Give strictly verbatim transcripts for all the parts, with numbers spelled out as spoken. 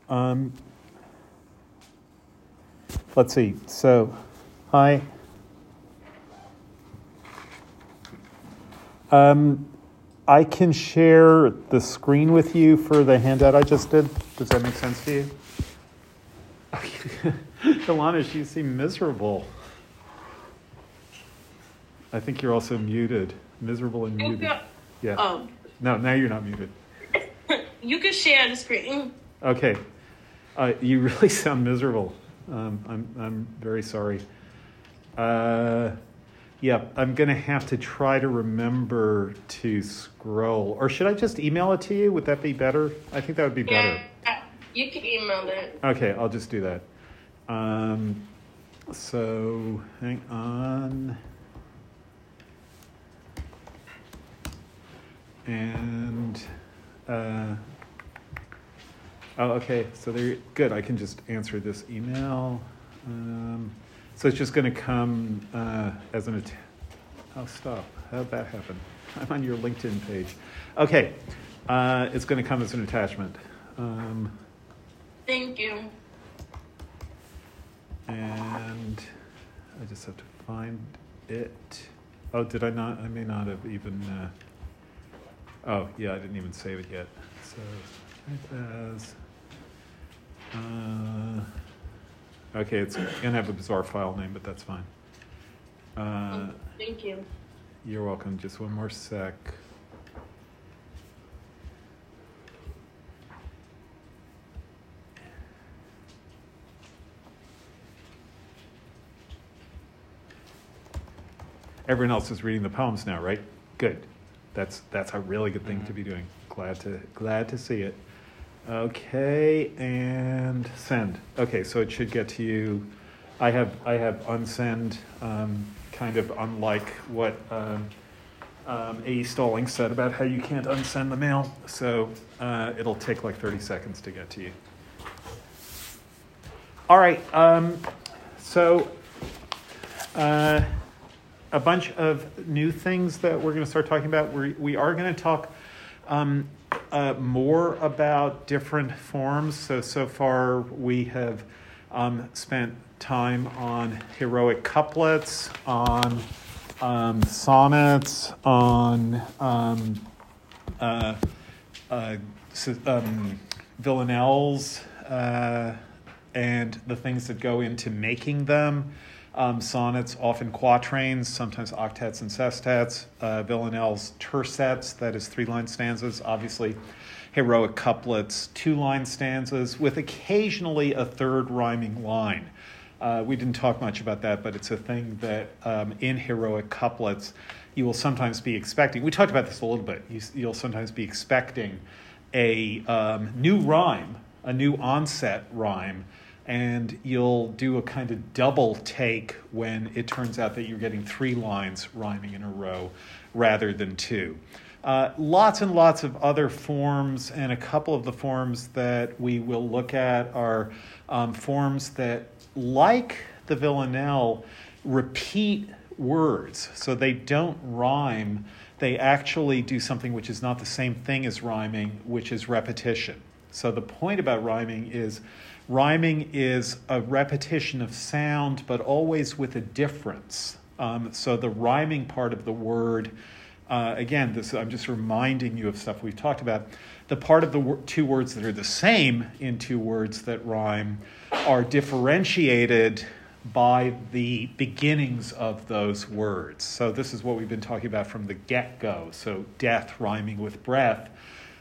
Um, let's see. So, hi. Um, I can share the screen with you for the handout I just did. Does that make sense to you? Ilana, you seem miserable. I think you're also muted. Miserable and muted. Got, yeah. Oh. No, now you're not muted. You can share the screen. Okay. Uh, you really sound miserable. Um, I'm I'm very sorry. Uh, yeah, I'm going to have to try to remember to scroll. Or should I just email it to you? Would that be better? I think that would be better. Yeah, you can email it. Okay, I'll just do that. Um, so, hang on. And, uh, oh, okay, so there, good, I can just answer this email. Um, so it's just going to come uh, as an, att- oh, stop, how'd that happen? I'm on your LinkedIn page. Okay, uh, it's going to come as an attachment. Um, Thank you. And I just have to find it. Oh, did I not? I may not have even, uh, oh, yeah, I didn't even save it yet. So, it as, uh, okay, it's going to have a bizarre file name, but that's fine. Uh, Thank you. You're welcome. Just one more sec. Everyone else is reading the poems now, right? Good. That's that's a really good thing to be doing. Glad to glad to see it. Okay, and send. Okay, so it should get to you. I have I have unsend, um, kind of unlike what um, um, A. Stalling said about how you can't unsend the mail. So uh, it'll take like thirty seconds to get to you. All right. Um, so. Uh, A bunch of new things that we're going to start talking about. We we are going to talk um, uh, more about different forms. So so far we have um, spent time on heroic couplets, on um, sonnets, on um, uh, uh, um, villanelles, uh, and the things that go into making them. Um, sonnets, often quatrains, sometimes octets and sestets, uh, villanelles, tercets, that is three-line stanzas, obviously heroic couplets, two-line stanzas, with occasionally a third rhyming line. Uh, we didn't talk much about that, but it's a thing that um, in heroic couplets you will sometimes be expecting. We talked about this a little bit. You, you'll sometimes be expecting a um, new rhyme, a new onset rhyme, and you'll do a kind of double take when it turns out that you're getting three lines rhyming in a row rather than two. Uh, lots and lots of other forms, and a couple of the forms that we will look at are um, forms that, like the villanelle, repeat words. So they don't rhyme. They actually do something which is not the same thing as rhyming, which is repetition. So the point about rhyming is rhyming is a repetition of sound, but always with a difference. Um, so the rhyming part of the word, uh, again, this, I'm just reminding you of stuff we've talked about. The part of the wor- two words that are the same in two words that rhyme are differentiated by the beginnings of those words. So this is what we've been talking about from the get-go. So death rhyming with breath,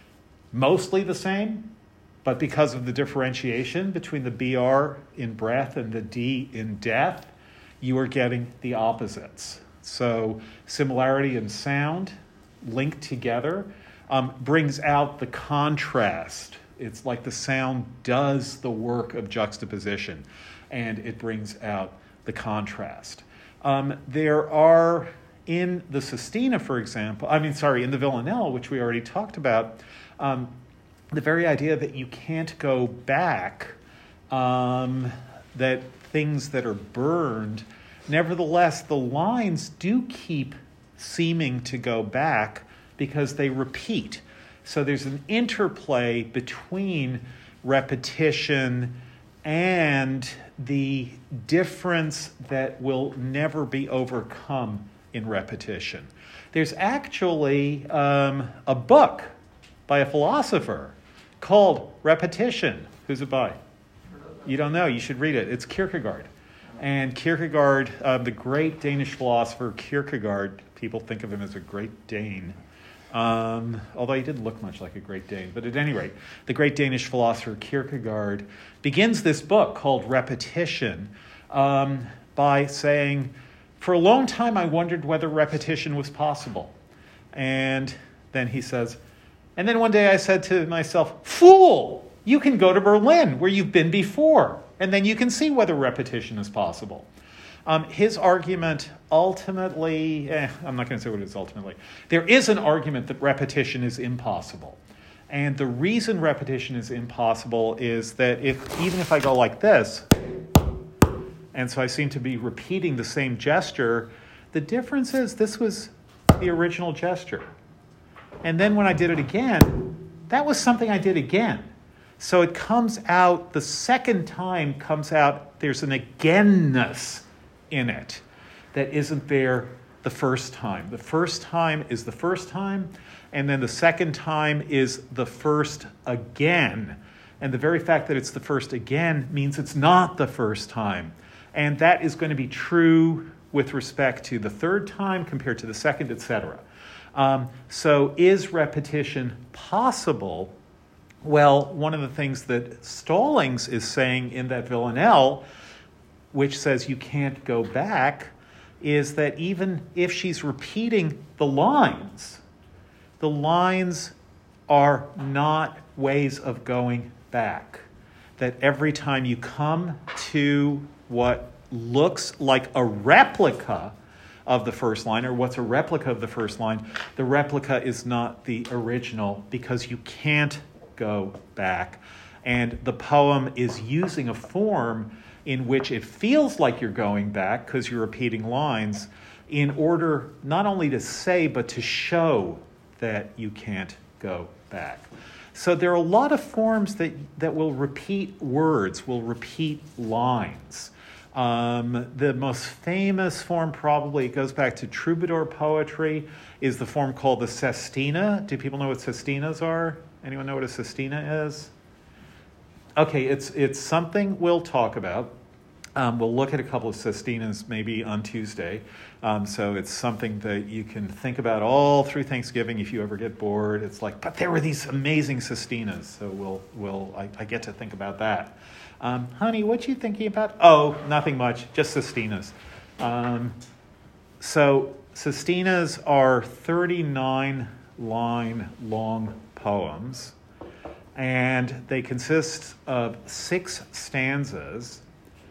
mostly the same, but because of the differentiation between the B R in breath and the D in death, you are getting the opposites. So similarity in sound linked together um, brings out the contrast. It's like the sound does the work of juxtaposition, and it brings out the contrast. Um, there are, in the sestina, for example, I mean, sorry, in the villanelle, which we already talked about, um, the very idea that you can't go back, um, that things that are burned, nevertheless, the lines do keep seeming to go back because they repeat. So there's an interplay between repetition, and the difference that will never be overcome in repetition. There's actually um, a book by a philosopher called Repetition. Who's it by? You don't know. You should read it. It's Kierkegaard. And Kierkegaard, uh, the great Danish philosopher Kierkegaard, people think of him as a great Dane. Um, although he didn't look much like a Great Dane. But at any rate, the great Danish philosopher Kierkegaard begins this book called Repetition um, by saying, for a long time I wondered whether repetition was possible. And then he says, and then one day I said to myself, fool, you can go to Berlin where you've been before, and then you can see whether repetition is possible. Um, his argument ultimately, eh, I'm not going to say what it is ultimately. There is an argument that repetition is impossible. And the reason repetition is impossible is that if even if I go like this, and so I seem to be repeating the same gesture, the difference is this was the original gesture. And then when I did it again, that was something I did again. So it comes out, the second time comes out, there's an againness in it that isn't there the first time. The first time is the first time, and then the second time is the first again. And the very fact that it's the first again means it's not the first time. And that is going to be true with respect to the third time compared to the second, et cetera. Um, so is repetition possible? Well, one of the things that Stallings is saying in that Villanelle, which says you can't go back, is that even if she's repeating the lines, the lines are not ways of going back. That every time you come to what looks like a replica of the first line, or what's a replica of the first line, the replica is not the original because you can't go back. And the poem is using a form in which it feels like you're going back because you're repeating lines in order not only to say but to show that you can't go back. So there are a lot of forms that, that will repeat words, will repeat lines. Um, the most famous form probably, it goes back to troubadour poetry, is the form called the sestina. Do people know what sestinas are? Anyone know what a sestina is? Okay, it's it's something we'll talk about. Um, we'll look at a couple of sestinas maybe on Tuesday. Um, so it's something that you can think about all through Thanksgiving if you ever get bored. It's like, but there were these amazing sestinas. So we'll we'll I, I get to think about that. Um, honey, what you thinking about? Oh, nothing much, just sestinas. Um, so sestinas are thirty-nine line long poems, and they consist of six stanzas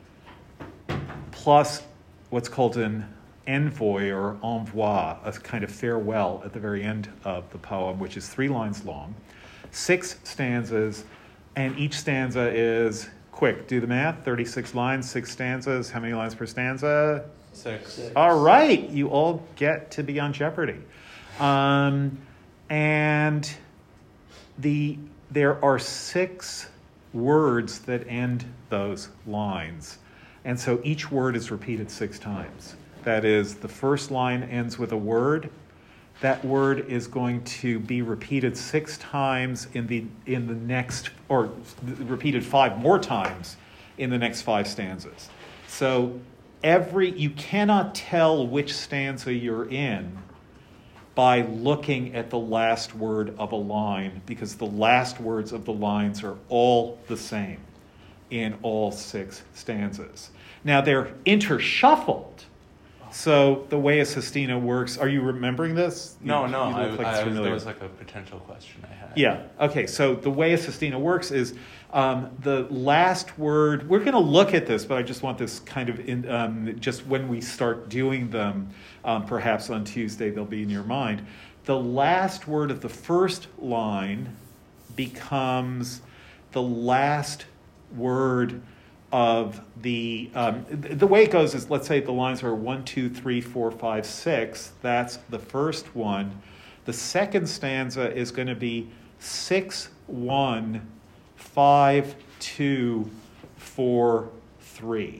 plus what's called an envoi or envoi, a kind of farewell at the very end of the poem, which is three lines long, six stanzas, and each stanza is, quick, do the math, thirty-six lines, six stanzas. How many lines per stanza? Six. Six. All right, you all get to be on Jeopardy. Um, and the there are six words that end those lines. And so each word is repeated six times. That is, the first line ends with a word. That word is going to be repeated six times in the in the next, or repeated five more times in the next five stanzas. So every you cannot tell which stanza you're in by looking at the last word of a line, because the last words of the lines are all the same in all six stanzas. Now they're intershuffled. So the way a sestina works, are you remembering this? No, you, no, you I, look like I, it's I was, familiar. there was like a potential question I had. Yeah, okay, so the way a sestina works is um, the last word, we're going to look at this, but I just want this kind of, in, um, just when we start doing them, um, perhaps on Tuesday they'll be in your mind. The last word of the first line becomes the last word of the, um, the way it goes is, let's say the lines are one, two, three, four, five, six. That's the first one. The second stanza is going to be six, one, five, two, four, three.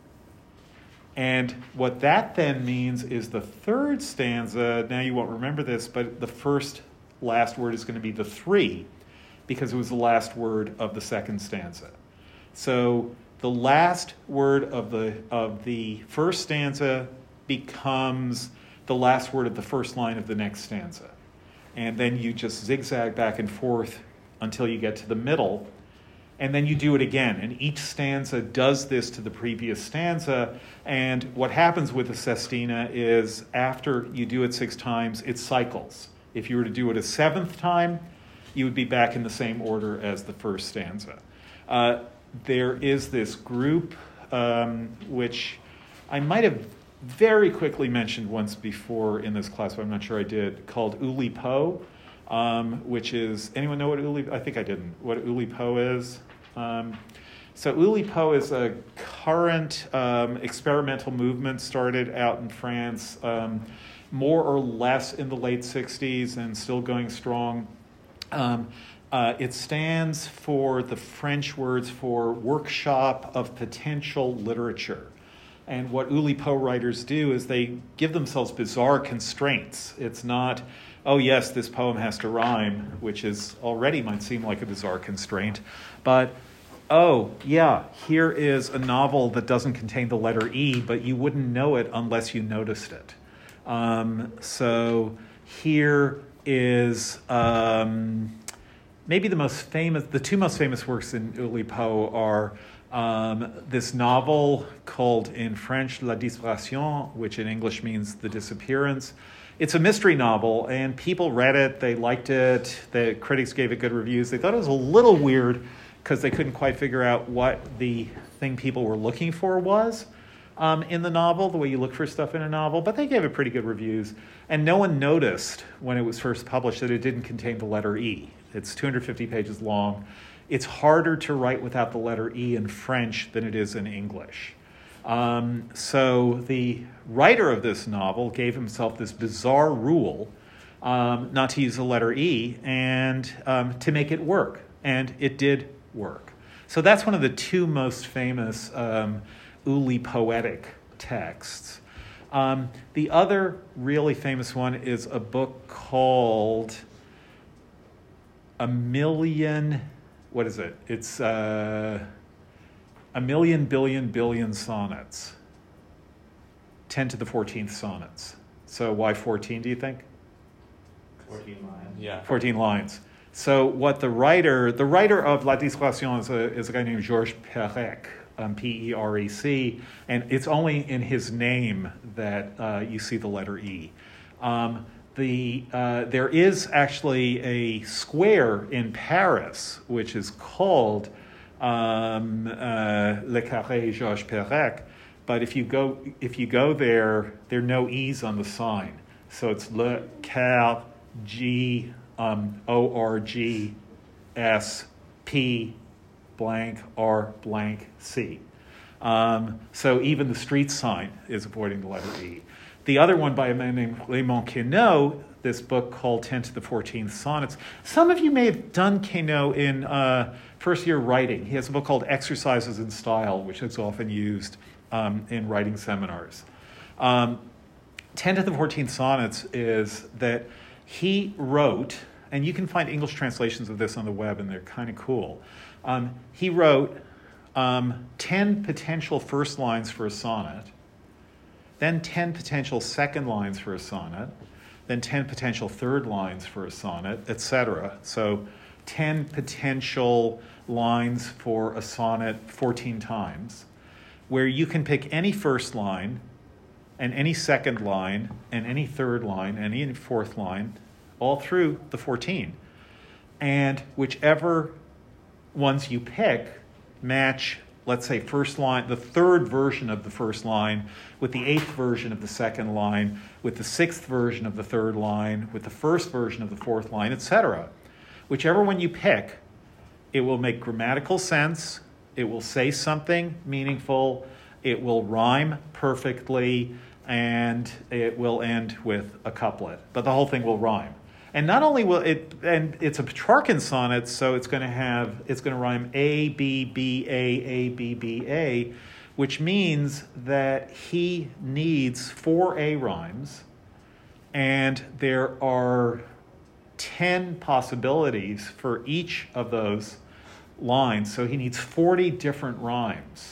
And what that then means is the third stanza, now you won't remember this, but the first last word is going to be the three, because it was the last word of the second stanza. So the last word of the of the first stanza becomes the last word of the first line of the next stanza. And then you just zigzag back and forth until you get to the middle. And then you do it again. And each stanza does this to the previous stanza. And what happens with the sestina is after you do it six times, it cycles. If you were to do it a seventh time, you would be back in the same order as the first stanza. Uh, there is this group, um, which I might have very quickly mentioned once before in this class, but I'm not sure I did, called Oulipo, um, which is, anyone know what Oulipo, I think I didn't, what Oulipo is? Um, so Oulipo is a current um, experimental movement started out in France, um, more or less in the late sixties and still going strong. Um, uh, it stands for the French words for workshop of potential literature. And what Oulipo writers do is they give themselves bizarre constraints. It's not, oh yes, this poem has to rhyme, which is already might seem like a bizarre constraint, but oh yeah, here is a novel that doesn't contain the letter E, but you wouldn't know it unless you noticed it. Um, so here is um, maybe the most famous, the two most famous works in Oulipo are um, this novel called in French La Disparition, which in English means The Disappearance. It's a mystery novel, and people read it, they liked it, the critics gave it good reviews. They thought it was a little weird because they couldn't quite figure out what the thing people were looking for was um, in the novel, the way you look for stuff in a novel, but they gave it pretty good reviews. And no one noticed when it was first published that it didn't contain the letter E. It's two hundred fifty pages long. It's harder to write without the letter E in French than it is in English. Um, so the writer of this novel gave himself this bizarre rule um, not to use the letter E and um, to make it work. And it did work. So that's one of the two most famous um, Oulipoetic texts. Um, the other really famous one is a book called A Million, what is it? It's uh, A Million Billion Billion Sonnets. ten to the fourteenth sonnets. So why fourteen, do you think? fourteen lines. Yeah. fourteen lines. So what the writer, the writer of La Disparition is a, is a guy named Georges Perec, um, P E R E C, and it's only in his name that uh, you see the letter E. Um, the uh, there is actually a square in Paris which is called um, uh, Le Carré Georges Perec, but if you go if you go there, there are no E's on the sign, so it's Le Carré G. Um, O R G S P blank R blank C. Um, so even the street sign is avoiding the letter E. The other one by a man named Raymond Queneau, this book called ten to the fourteenth Sonnets. Some of you may have done Queneau in uh, first year writing. He has a book called Exercises in Style, which is often used um, in writing seminars. Um, ten to the fourteenth Sonnets is that he wrote, and you can find English translations of this on the web, and they're kind of cool. Um, he wrote um, ten potential first lines for a sonnet, then ten potential second lines for a sonnet, then ten potential third lines for a sonnet, et cetera. So ten potential lines for a sonnet fourteen times, where you can pick any first line, and any second line, and any third line, and any fourth line, all through the fourteen. And whichever ones you pick match, let's say, first line, the third version of the first line, with the eighth version of the second line, with the sixth version of the third line, with the first version of the fourth line, et cetera. Whichever one you pick, it will make grammatical sense, it will say something meaningful, it will rhyme perfectly, and it will end with a couplet. But the whole thing will rhyme. And not only will it, and it's a Petrarchan sonnet, so it's going to have, it's going to rhyme A, B, B, A, A, B, B, A, which means that he needs four A rhymes, and there are ten possibilities for each of those lines. So he needs forty different rhymes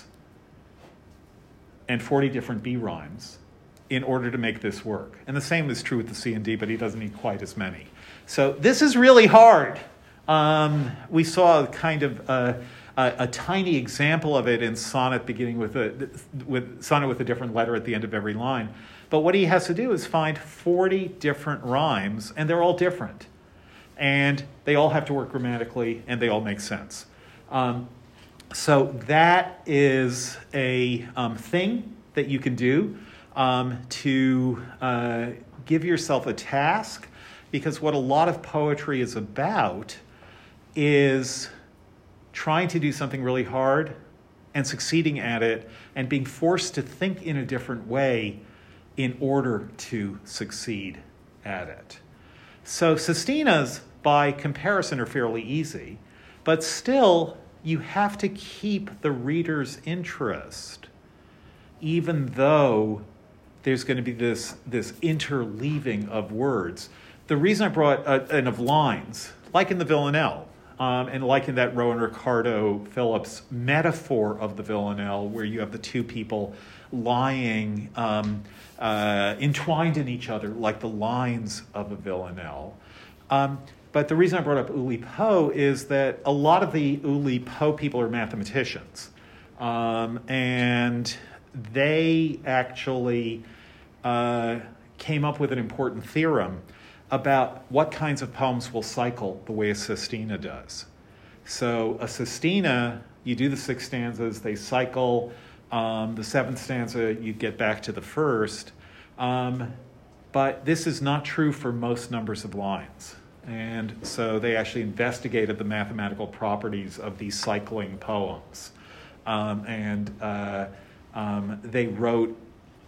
and forty different B rhymes in order to make this work. And the same is true with the C and D, but he doesn't need quite as many. So this is really hard. Um, we saw kind of a, a, a tiny example of it in sonnet beginning with a with sonnet with a different letter at the end of every line. But what he has to do is find forty different rhymes, and they're all different. And they all have to work grammatically, and they all make sense. Um, so that is a um, thing that you can do um, to uh, give yourself a task, because what a lot of poetry is about is trying to do something really hard and succeeding at it and being forced to think in a different way in order to succeed at it. So sestinas, by comparison, are fairly easy, but still you have to keep the reader's interest, even though there's going to be this, this interleaving of words. The reason I brought, uh, and of lines, like in the Villanelle, um, and like in that Rowan Ricardo Phillips metaphor of the Villanelle, where you have the two people lying um, uh, entwined in each other like the lines of a villanelle. Um, but the reason I brought up Oulipo is that a lot of the Oulipo people are mathematicians. Um, and they actually uh, came up with an important theorem about what kinds of poems will cycle the way a sestina does. So a sestina, you do the six stanzas, they cycle. Um, the seventh stanza, you get back to the first. Um, but this is not true for most numbers of lines. And so they actually investigated the mathematical properties of these cycling poems. Um, and uh, um, they wrote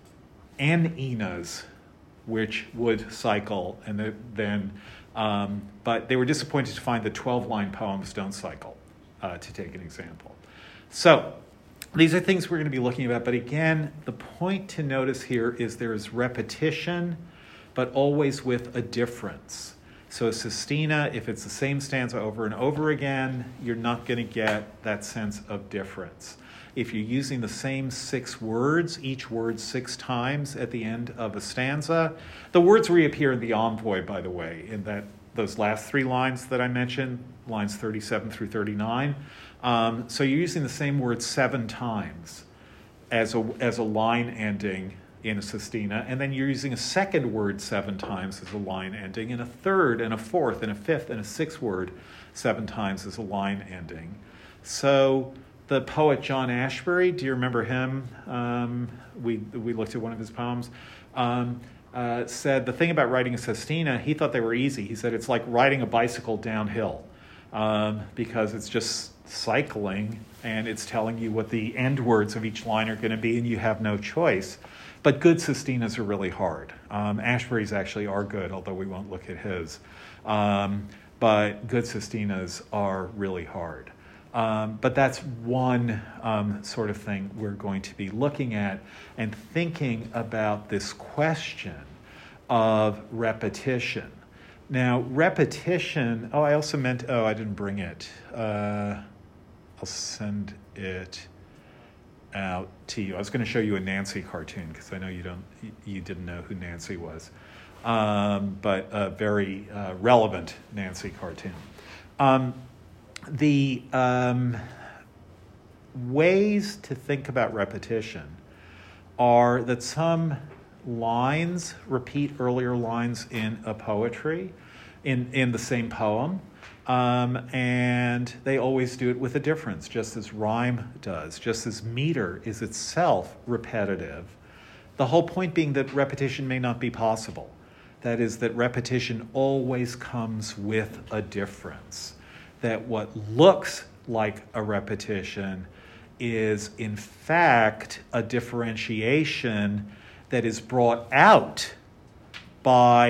an-inas, which would cycle, and the, then, um, but they were disappointed to find that twelve-line poems don't cycle, uh, to take an example. So these are things we're going to be looking at, but again, the point to notice here is there is repetition, but always with a difference. So a sestina, if it's the same stanza over and over again, you're not going to get that sense of difference. If you're using the same six words, each word six times at the end of a stanza, the words reappear in the envoy, by the way, in that those last three lines that I mentioned, lines thirty-seven through thirty-nine. Um, so you're using the same word seven times as a, as a line ending in a sestina, and then you're using a second word seven times as a line ending, and a third, and a fourth, and a fifth, and a sixth word seven times as a line ending. So the poet John Ashbery, do you remember him? Um, we we looked at one of his poems. Um, uh, said the thing about writing a sestina, he thought they were easy. He said it's like riding a bicycle downhill um, because it's just cycling and it's telling you what the end words of each line are going to be, and you have no choice. But good sestinas are really hard. Um, Ashbery's actually are good, although we won't look at his. Um, but good sestinas are really hard. Um, but that's one um, sort of thing we're going to be looking at and thinking about this question of repetition. Now, repetition, oh, I also meant, oh, I didn't bring it. Uh, I'll send it out to you. I was going to show you a Nancy cartoon because I know you don't, you didn't know who Nancy was, um, but a very uh, relevant Nancy cartoon. Um, the um, ways to think about repetition are that some lines repeat earlier lines in a poetry, in, in the same poem. Um, and they always do it with a difference, just as rhyme does, just as meter is itself repetitive. The whole point being that repetition may not be possible. That is, that repetition always comes with a difference. That what looks like a repetition is, in fact, a differentiation that is brought out by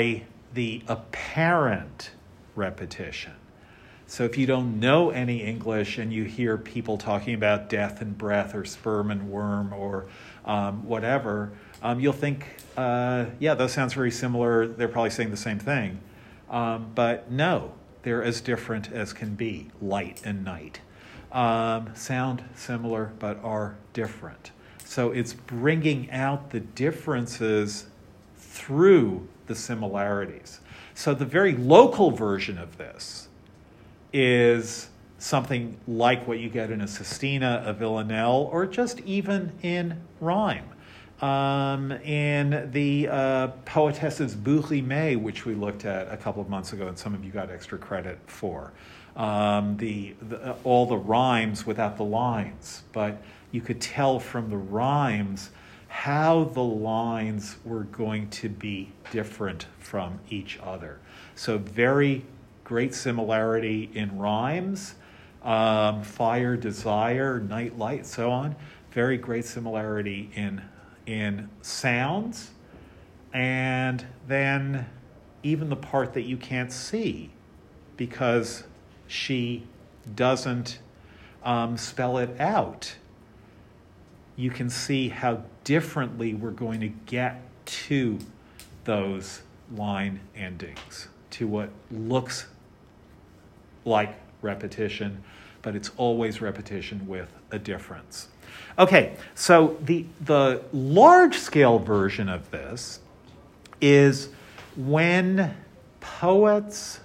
the apparent repetition. So if you don't know any English and you hear people talking about death and breath or sperm and worm or um, whatever, um, you'll think, uh, yeah, that sounds very similar. They're probably saying the same thing. Um, but no, they're as different as can be, light and night. Um, sound similar, but are different. So it's bringing out the differences through the similarities. So the very local version of this is something like what you get in a sestina, a villanelle, or just even in rhyme. Um, in the uh, poetess's Bouts-Rimes, which we looked at a couple of months ago, and some of you got extra credit for. Um, the, the all the rhymes without the lines, but you could tell from the rhymes how the lines were going to be different from each other. So very great similarity in rhymes, um, fire, desire, night, light, so on. Very great similarity in in sounds, and then even the part that you can't see because she doesn't um, spell it out. You can see how differently we're going to get to those line endings, to what looks like repetition, but it's always repetition with a difference. Okay, so the the large-scale version of this is when poets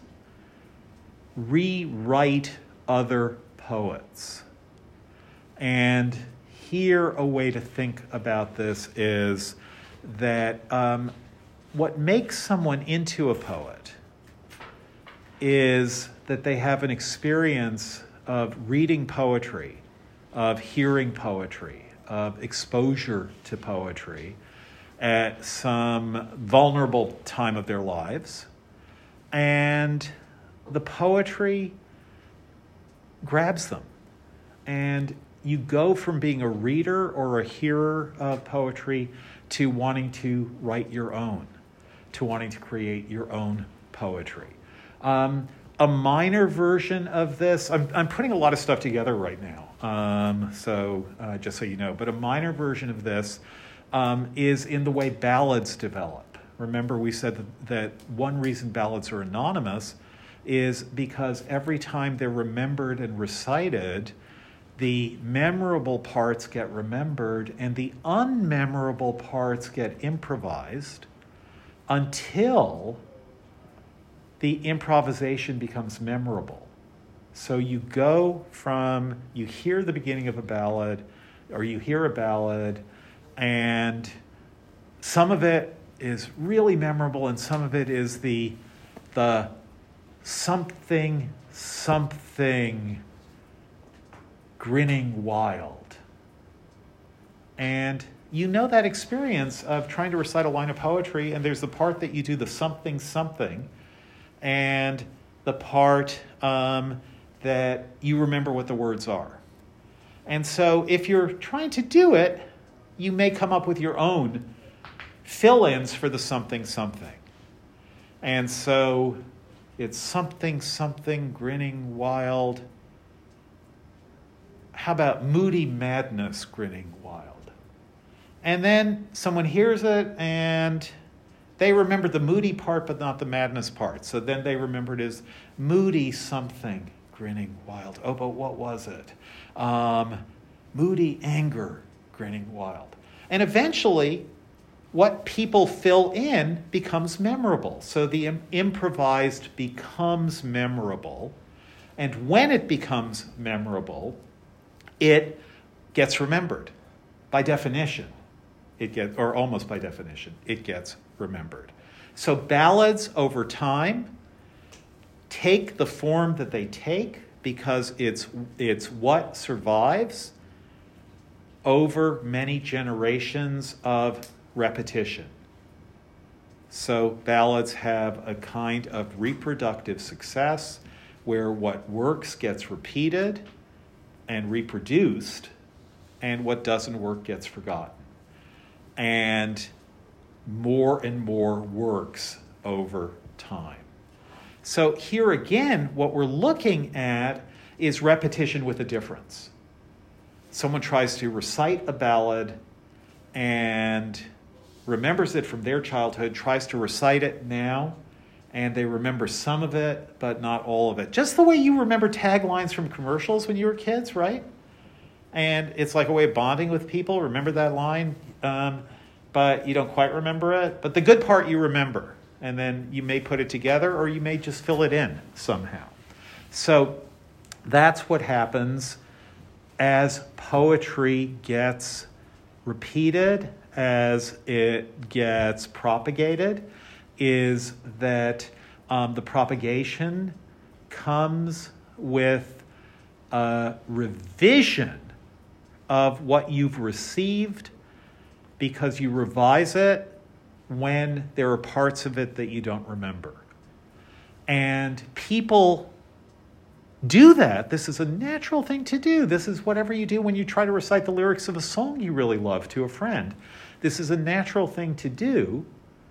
rewrite other poets. And here a way to think about this is that um, what makes someone into a poet is that they have an experience of reading poetry, of hearing poetry, of exposure to poetry at some vulnerable time of their lives. And the poetry grabs them. And you go from being a reader or a hearer of poetry to wanting to write your own, to wanting to create your own poetry. Um, a minor version of this, I'm, I'm putting a lot of stuff together right now, um, so uh, just so you know, but a minor version of this um, is in the way ballads develop. Remember, we said that, that one reason ballads are anonymous is because every time they're remembered and recited, the memorable parts get remembered and the unmemorable parts get improvised until the improvisation becomes memorable. So you go from, you hear the beginning of a ballad, or you hear a ballad, and some of it is really memorable and some of it is the the something, something grinning wild. And you know that experience of trying to recite a line of poetry, and there's the part that you do the something, something, and the part um, that you remember what the words are. And so if you're trying to do it, you may come up with your own fill-ins for the something, something. And so it's something, something, grinning wild. How about moody madness, grinning wild? And then someone hears it and they remember the moody part but not the madness part. So then they remember it as moody something, grinning wild. Oh, but what was it? Um, moody anger, grinning wild. And eventually, what people fill in becomes memorable. So the im- improvised becomes memorable. And when it becomes memorable, it gets remembered. By definition, it gets, or almost by definition, it gets remembered. So ballads over time take the form that they take because it's it's what survives over many generations of repetition. So ballads have a kind of reproductive success where what works gets repeated and reproduced, and what doesn't work gets forgotten. And more and more works over time. So here again, what we're looking at is repetition with a difference. Someone tries to recite a ballad and remembers it from their childhood, tries to recite it now, and they remember some of it, but not all of it. Just the way you remember taglines from commercials when you were kids, right? And it's like a way of bonding with people. Remember that line, um, but you don't quite remember it. But the good part you remember, and then you may put it together, or you may just fill it in somehow. So that's what happens as poetry gets repeated, as it gets propagated, is that um, the propagation comes with a revision of what you've received, because you revise it when there are parts of it that you don't remember. And people do that. This is a natural thing to do. This is whatever you do when you try to recite the lyrics of a song you really love to a friend. This is a natural thing to do.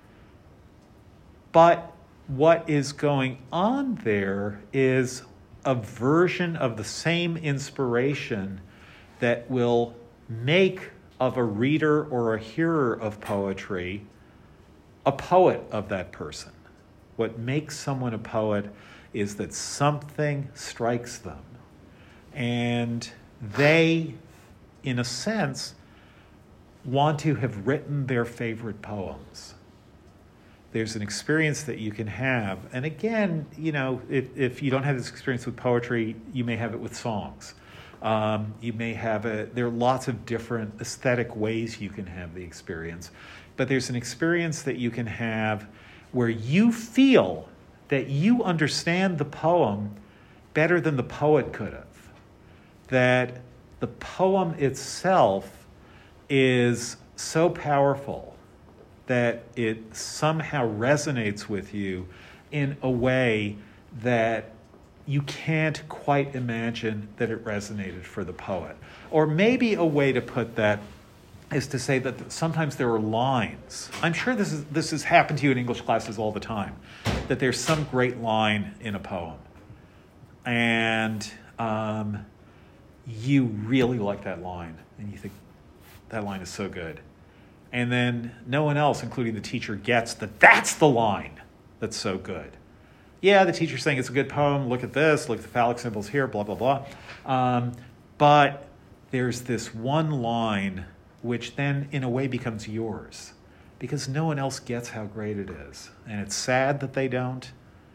But what is going on there is a version of the same inspiration that will make of a reader or a hearer of poetry a poet of that person. What makes someone a poet is that something strikes them, and they, in a sense, want to have written their favorite poems. There's an experience that you can have, and again, you know, if, if you don't have this experience with poetry, you may have it with songs. Um, you may have it, there are lots of different aesthetic ways you can have the experience, but there's an experience that you can have where you feel that you understand the poem better than the poet could have. That the poem itself is so powerful that it somehow resonates with you in a way that you can't quite imagine that it resonated for the poet. Or maybe a way to put that is to say that sometimes there are lines. I'm sure this is this has happened to you in English classes all the time, that there's some great line in a poem, and um, you really like that line, and you think, that line is so good. And then no one else, including the teacher, gets that that's the line that's so good. Yeah, the teacher's saying it's a good poem, look at this, look at the phallic symbols here, blah, blah, blah. Um, but there's this one line which then, in a way, becomes yours, because no one else gets how great it is. And it's sad that they don't.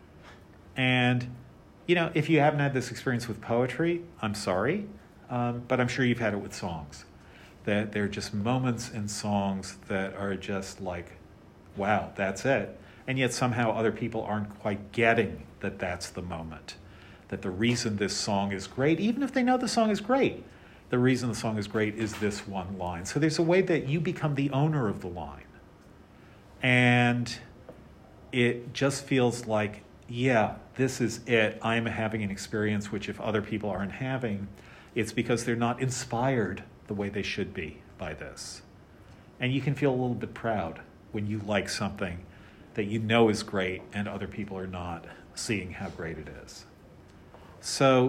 And, you know, if you haven't had this experience with poetry, I'm sorry, um, but I'm sure you've had it with songs. That there are just moments in songs that are just like, wow, that's it. And yet somehow other people aren't quite getting that that's the moment. That the reason this song is great, even if they know the song is great, the reason the song is great is this one line. So there's a way that you become the owner of the line. And it just feels like, yeah, this is it. I'm having an experience which if other people aren't having, it's because they're not inspired the way they should be by this. And you can feel a little bit proud when you like something that you know is great and other people are not seeing how great it is. So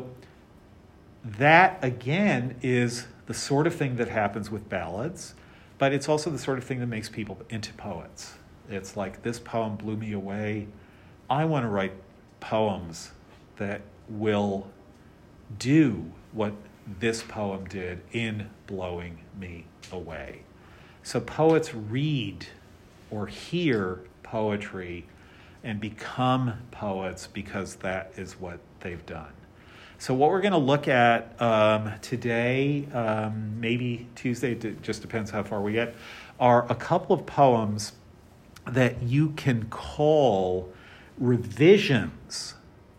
that, again, is the sort of thing that happens with ballads, but it's also the sort of thing that makes people into poets. It's like, this poem blew me away. I want to write poems that will do what this poem did in blowing me away. So poets read or hear poetry and become poets because that is what they've done. So what we're going to look at um, today, um, maybe Tuesday, it just depends how far we get, are a couple of poems that you can call revisions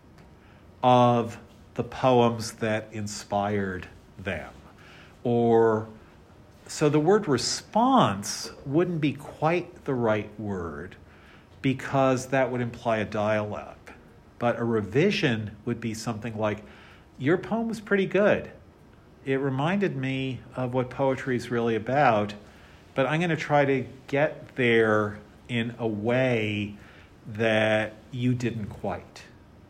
of the poems that inspired them. Or, so the word response wouldn't be quite the right word, because that would imply a dialogue. But a revision would be something like, your poem was pretty good. It reminded me of what poetry is really about, but I'm going to try to get there in a way that you didn't quite.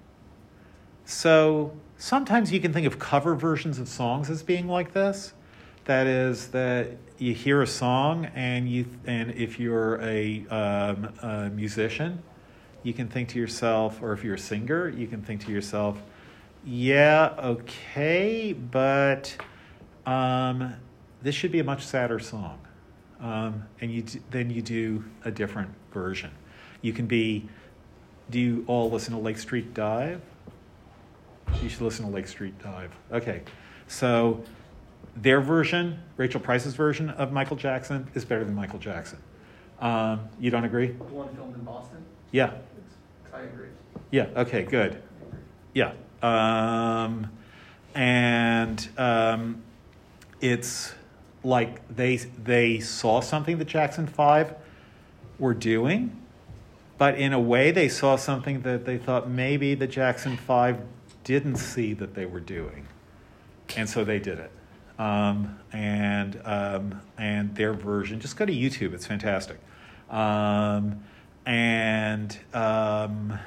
So sometimes you can think of cover versions of songs as being like this. That is that you hear a song, and you and if you're a, um, a musician, you can think to yourself, or if you're a singer, you can think to yourself, yeah, okay, but um, this should be a much sadder song. Um, and you d- then you do a different version. You can be, do you all listen to Lake Street Dive? You should listen to Lake Street Dive. Okay, so their version, Rachel Price's version of Michael Jackson, is better than Michael Jackson. Um, you don't agree? The one filmed in Boston? Yeah. I agree. Yeah, okay, good. Yeah. Um, and um, it's like they they saw something that Jackson five were doing, but in a way they saw something that they thought maybe the Jackson five didn't see that they were doing. And so they did it. Um, and um, and their version, just go to YouTube, it's fantastic. Um, and um,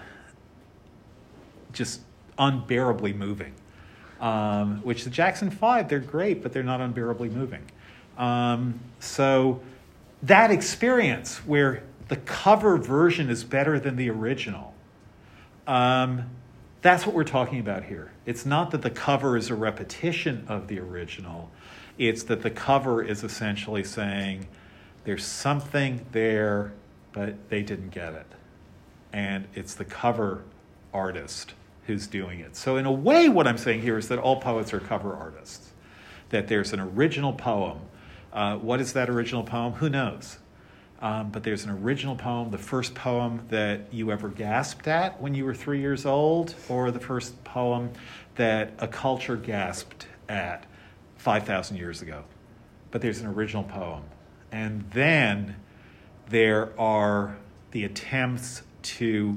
just unbearably moving. Um, which the Jackson five, they're great, but they're not unbearably moving. Um, so that experience where the cover version is better than the original, um, that's what we're talking about here. It's not that the cover is a repetition of the original. It's that the cover is essentially saying there's something there, but they didn't get it. And it's the cover artist who's doing it. So in a way, what I'm saying here is that all poets are cover artists, that there's an original poem. Uh, what is that original poem? Who knows? Um, but there's an original poem, the first poem that you ever gasped at when you were three years old, or the first poem that a culture gasped at five thousand years ago. But there's an original poem. And then there are the attempts to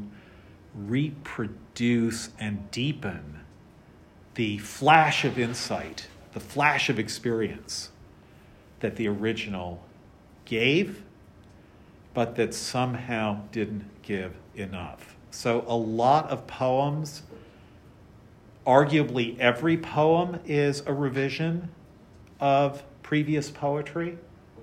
reproduce and deepen the flash of insight, the flash of experience that the original gave, but that somehow didn't give enough. So a lot of poems, arguably every poem is a revision of previous poetry,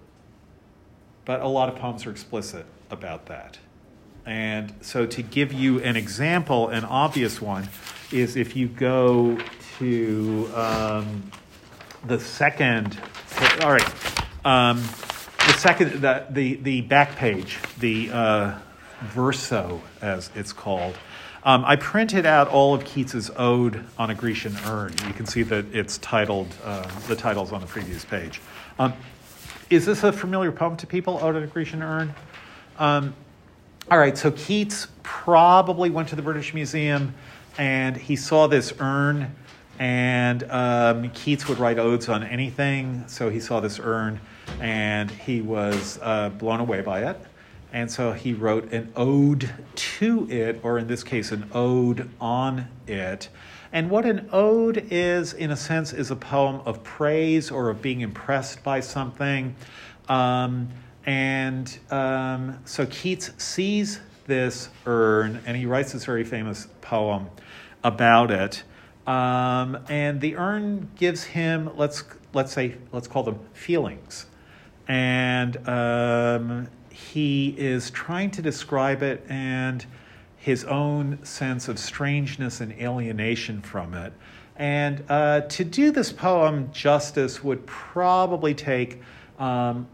but a lot of poems are explicit about that. And so to give you an example, an obvious one, is if you go to um, the second, all right, um, the second, the, the, the back page, the uh, verso, as it's called. Um, I printed out all of Keats's Ode on a Grecian Urn. You can see that it's titled, uh, the title's on the previous page. Um, is this a familiar poem to people, Ode on a Grecian Urn? Um, all right, so Keats probably went to the British Museum and he saw this urn, and um, Keats would write odes on anything, so he saw this urn and he was uh, blown away by it. And so he wrote an ode to it, or in this case, an ode on it. And what an ode is, in a sense, is a poem of praise or of being impressed by something. Um, and um, so Keats sees this urn, and he writes this very famous poem about it. Um, and the urn gives him, let's let's say, let's call them feelings. And um, he is trying to describe it and his own sense of strangeness and alienation from it. And uh, to do this poem justice would probably take um,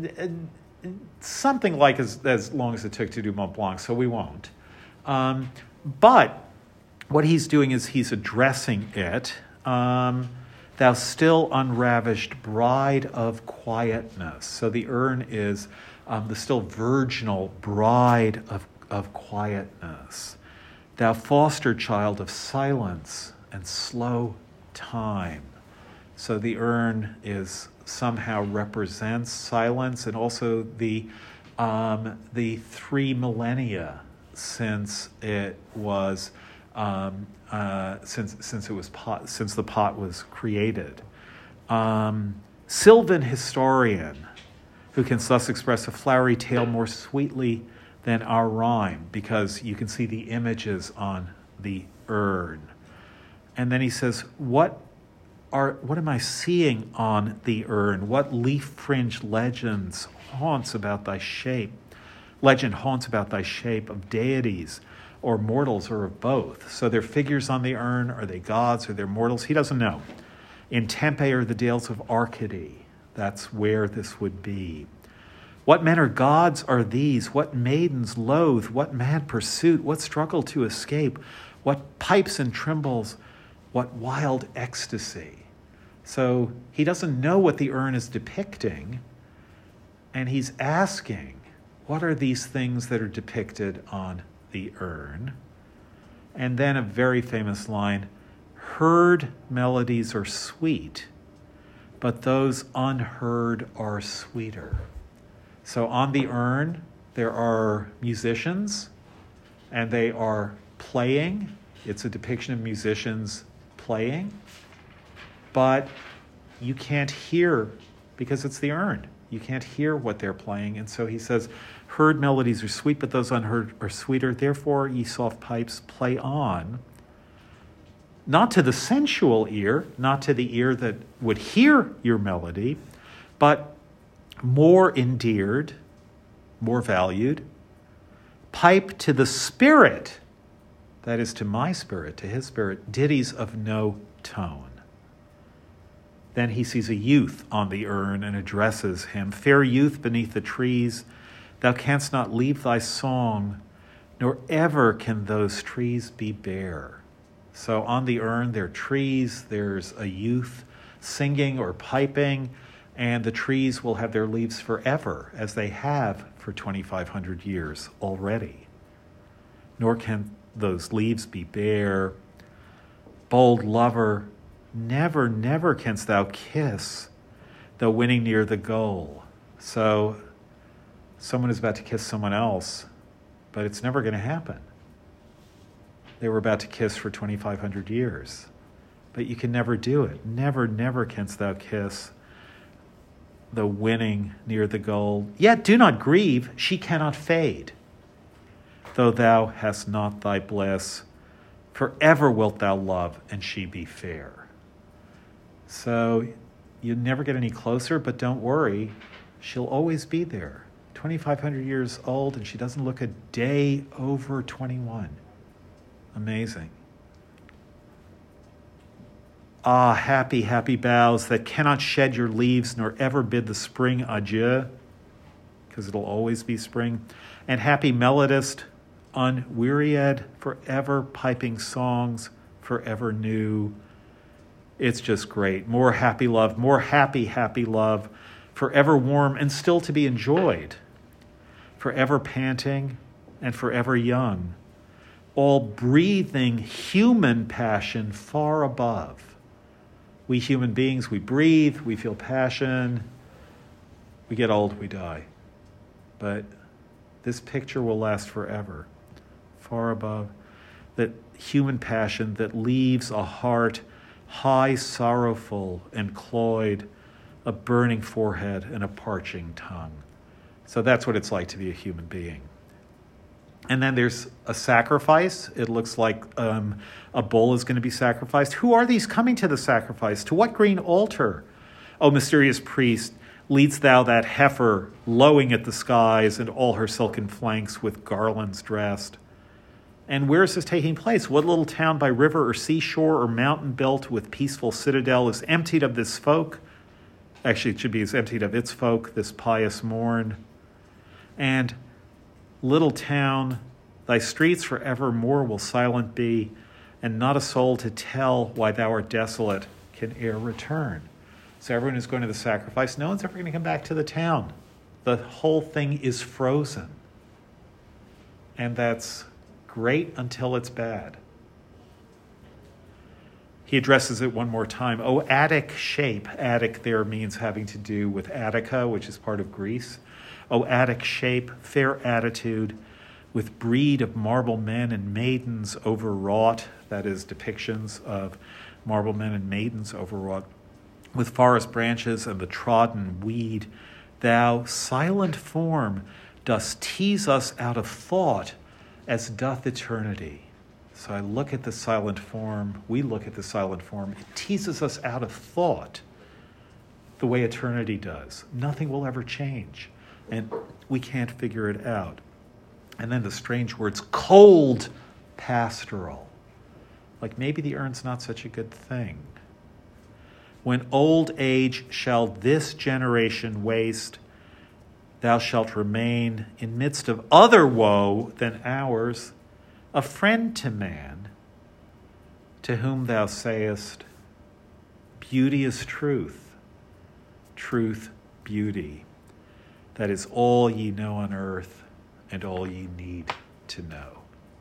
something like as, as long as it took to do Mont Blanc, so we won't. Um, but what he's doing is he's addressing it. Um, Thou still unravished bride of quietness. So the urn is um, the still virginal bride of, of quietness. Thou foster child of silence and slow time. So the urn is somehow represents silence, and also the um, the three millennia since it was um, uh, since since it was pot, since the pot was created. Um, Sylvan historian, who can thus express a flowery tale more sweetly than our rhyme, because you can see the images on the urn. And then he says, what are what am I seeing on the urn? What leaf-fringed legends haunts about thy shape? Legend haunts about thy shape of deities or mortals or of both. So they're figures on the urn. Are they gods? Are they mortals? He doesn't know. In Tempe are the dales of Arcady. That's where this would be. What men or gods are these? What maidens loathe? What mad pursuit? What struggle to escape? What pipes and trembles? What wild ecstasy? So he doesn't know what the urn is depicting, and he's asking, what are these things that are depicted on the urn? And then a very famous line, heard melodies are sweet, but those unheard are sweeter. So on the urn, there are musicians, and they are playing. It's a depiction of musicians playing, but you can't hear because it's the urn. You can't hear what they're playing. And so he says, heard melodies are sweet, but those unheard are sweeter. Therefore, ye soft pipes, play on, not to the sensual ear, not to the ear that would hear your melody, but more endeared, more valued. Pipe to the spirit, that is to my spirit, to his spirit, ditties of no tone. Then he sees a youth on the urn and addresses him. Fair youth beneath the trees, thou canst not leave thy song, nor ever can those trees be bare. So on the urn, there are trees, there's a youth singing or piping, and the trees will have their leaves forever, as they have for twenty-five hundred years already. Nor can those leaves be bare. Bold lover, never, never canst thou kiss, though winning near the goal. So someone is about to kiss someone else, but it's never going to happen. They were about to kiss for twenty-five hundred years, but you can never do it. Never, never canst thou kiss, though winning near the goal. Yet do not grieve, she cannot fade, though thou hast not thy bliss. Forever wilt thou love, and she be fair. So you never get any closer, but don't worry, she'll always be there. twenty-five hundred years old, and she doesn't look a day over twenty-one. Amazing. Ah, happy, happy boughs that cannot shed your leaves, nor ever bid the spring adieu, because it'll always be spring. And happy melodist, unwearied, forever piping songs, forever new. It's just great. More happy love, more happy, happy love, forever warm and still to be enjoyed, forever panting and forever young, all breathing human passion far above. We human beings, we breathe, we feel passion, we get old, we die. But this picture will last forever, far above that human passion that leaves a heart high, sorrowful, and cloyed, a burning forehead and a parching tongue. So that's what it's like to be a human being. And then there's a sacrifice. It looks like um, a bull is going to be sacrificed. Who are these coming to the sacrifice? To what green altar? O mysterious priest, leadst thou that heifer lowing at the skies and all her silken flanks with garlands dressed? And where is this taking place? What little town by river or seashore or mountain built with peaceful citadel is emptied of this folk? Actually, it should be is emptied of its folk, this pious morn. And little town, thy streets forevermore will silent be, and not a soul to tell why thou art desolate can e'er return. So everyone who's going to the sacrifice, no one's ever going to come back to the town. The whole thing is frozen. And that's great until it's bad. He addresses it one more time. Oh, Attic shape. Attic there means having to do with Attica, which is part of Greece. Oh, Attic shape, fair attitude, with breed of marble men and maidens overwrought. That is depictions of marble men and maidens overwrought. With forest branches and the trodden weed. Thou silent form, dost tease us out of thought as doth eternity. So I look at the silent form, we look at the silent form, it teases us out of thought the way eternity does. Nothing will ever change, and we can't figure it out. And then the strange words, cold pastoral. Like maybe the urn's not such a good thing. When old age shall this generation waste, thou shalt remain in midst of other woe than ours, a friend to man, to whom thou sayest, beauty is truth, truth beauty. That is all ye know on earth and all ye need to know.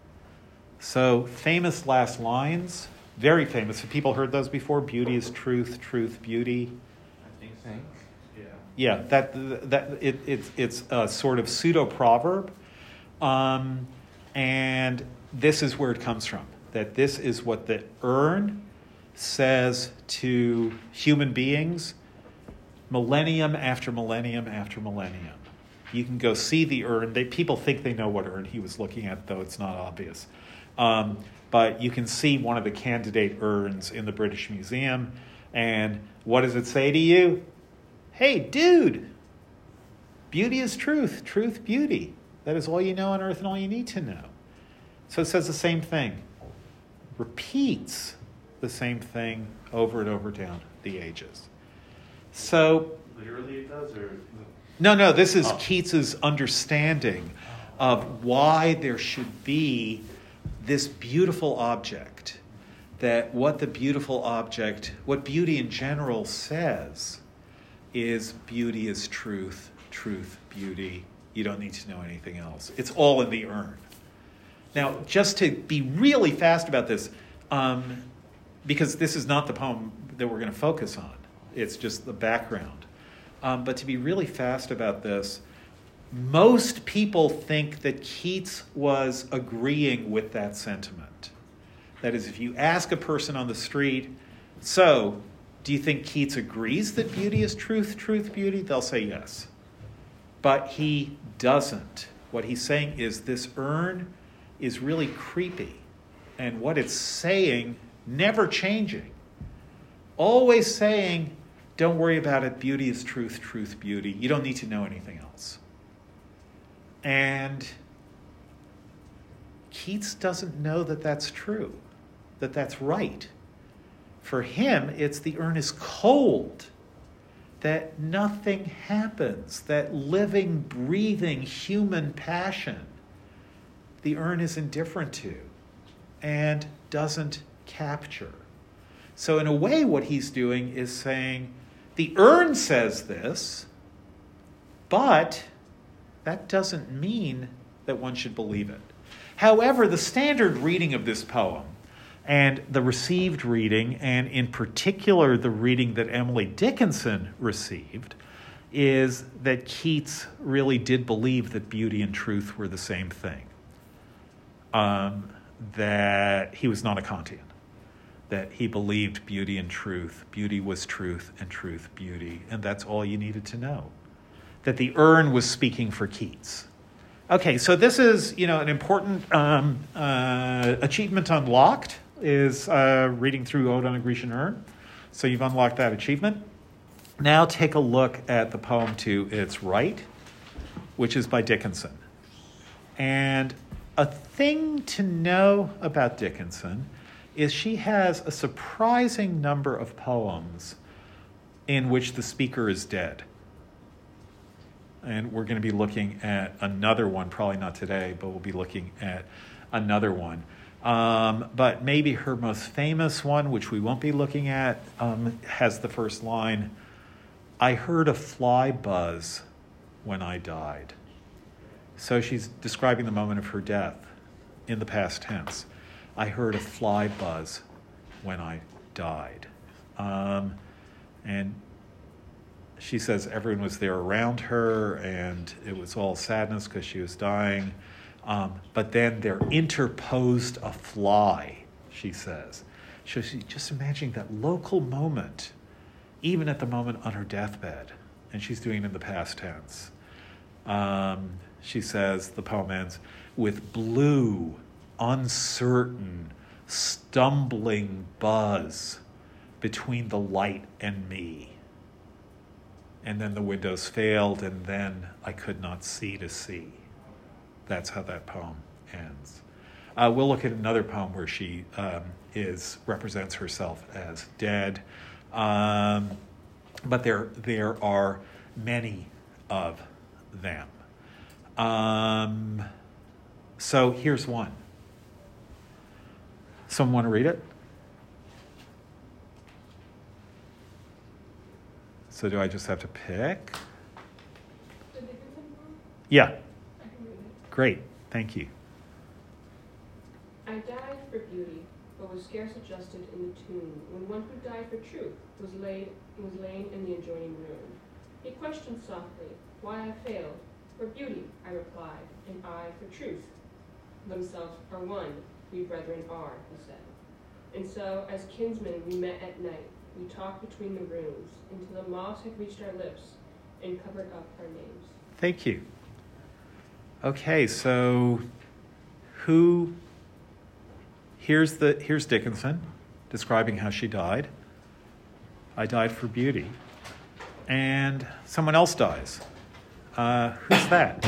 So famous last lines, very famous. Have people heard those before? Beauty is truth, truth, beauty. I think so. Yeah. Yeah, that that it, it's it's a sort of pseudo proverb, um, and this is where it comes from. That this is what the urn says to human beings, millennium after millennium after millennium. You can go see the urn. They, people think they know what urn he was looking at, though it's not obvious. Um, but you can see one of the candidate urns in the British Museum, and what does it say to you? Hey, dude, beauty is truth, truth, beauty. That is all you know on earth and all you need to know. So it says the same thing, repeats the same thing over and over down the ages. So, literally it does, or no, no, this is oh. Keats's understanding of why there should be this beautiful object, that what the beautiful object, what beauty in general says is beauty is truth, truth, beauty. You don't need to know anything else. It's all in the urn. Now, just to be really fast about this, um, because this is not the poem that we're going to focus on. It's just the background. Um, but to be really fast about this, most people think that Keats was agreeing with that sentiment. That is, if you ask a person on the street, so, do you think Keats agrees that beauty is truth, truth, beauty? They'll say yes. But he doesn't. What he's saying is this urn is really creepy. And what it's saying, never changing. Always saying, don't worry about it. Beauty is truth, truth, beauty. You don't need to know anything else. And Keats doesn't know that that's true, that that's right. For him, it's the urn is cold, that nothing happens, that living, breathing human passion, the urn is indifferent to and doesn't capture. So in a way, what he's doing is saying, the urn says this, but that doesn't mean that one should believe it. However, the standard reading of this poem and the received reading, and in particular the reading that Emily Dickinson received, is that Keats really did believe that beauty and truth were the same thing. Um, that he was not a Kantian. That he believed beauty and truth. Beauty was truth and truth beauty. And that's all you needed to know. That the urn was speaking for Keats. Okay, so this is, you know, an important um, uh, achievement unlocked, is uh, reading through Ode on a Grecian Urn. So you've unlocked that achievement. Now take a look at the poem to its right, which is by Dickinson. And a thing to know about Dickinson is she has a surprising number of poems in which the speaker is dead. And we're going to be looking at another one, probably not today, but we'll be looking at another one. Um, but maybe her most famous one, which we won't be looking at, um, has the first line, I heard a fly buzz when I died. So she's describing the moment of her death in the past tense. I heard a fly buzz when I died. Um, and she says everyone was there around her, and it was all sadness because she was dying. Um, but then there interposed a fly, she says. So she's just imagining that local moment, even at the moment on her deathbed. And she's doing it in the past tense. Um, she says, the poem ends, with blue, uncertain, stumbling buzz between the light and me. And then the windows failed, and then I could not see to see. That's how that poem ends. Uh, we'll look at another poem where she um, is represents herself as dead. Um, but there, there are many of them. Um, so here's one. Someone want to read it? So do I just have to pick? Yeah. Great. Thank you. I died for beauty, but was scarce adjusted in the tomb, when one who died for truth was laid was laid in the adjoining room. He questioned softly why I failed. For beauty, I replied, and I for truth. Themselves are one, we brethren are, he said. And so, as kinsmen, we met at night. We talked between the rooms, until the moss had reached our lips and covered up our names. Thank you. Okay, so who... Here's the here's Dickinson describing how she died. I died for beauty. And someone else dies. Uh, who's that?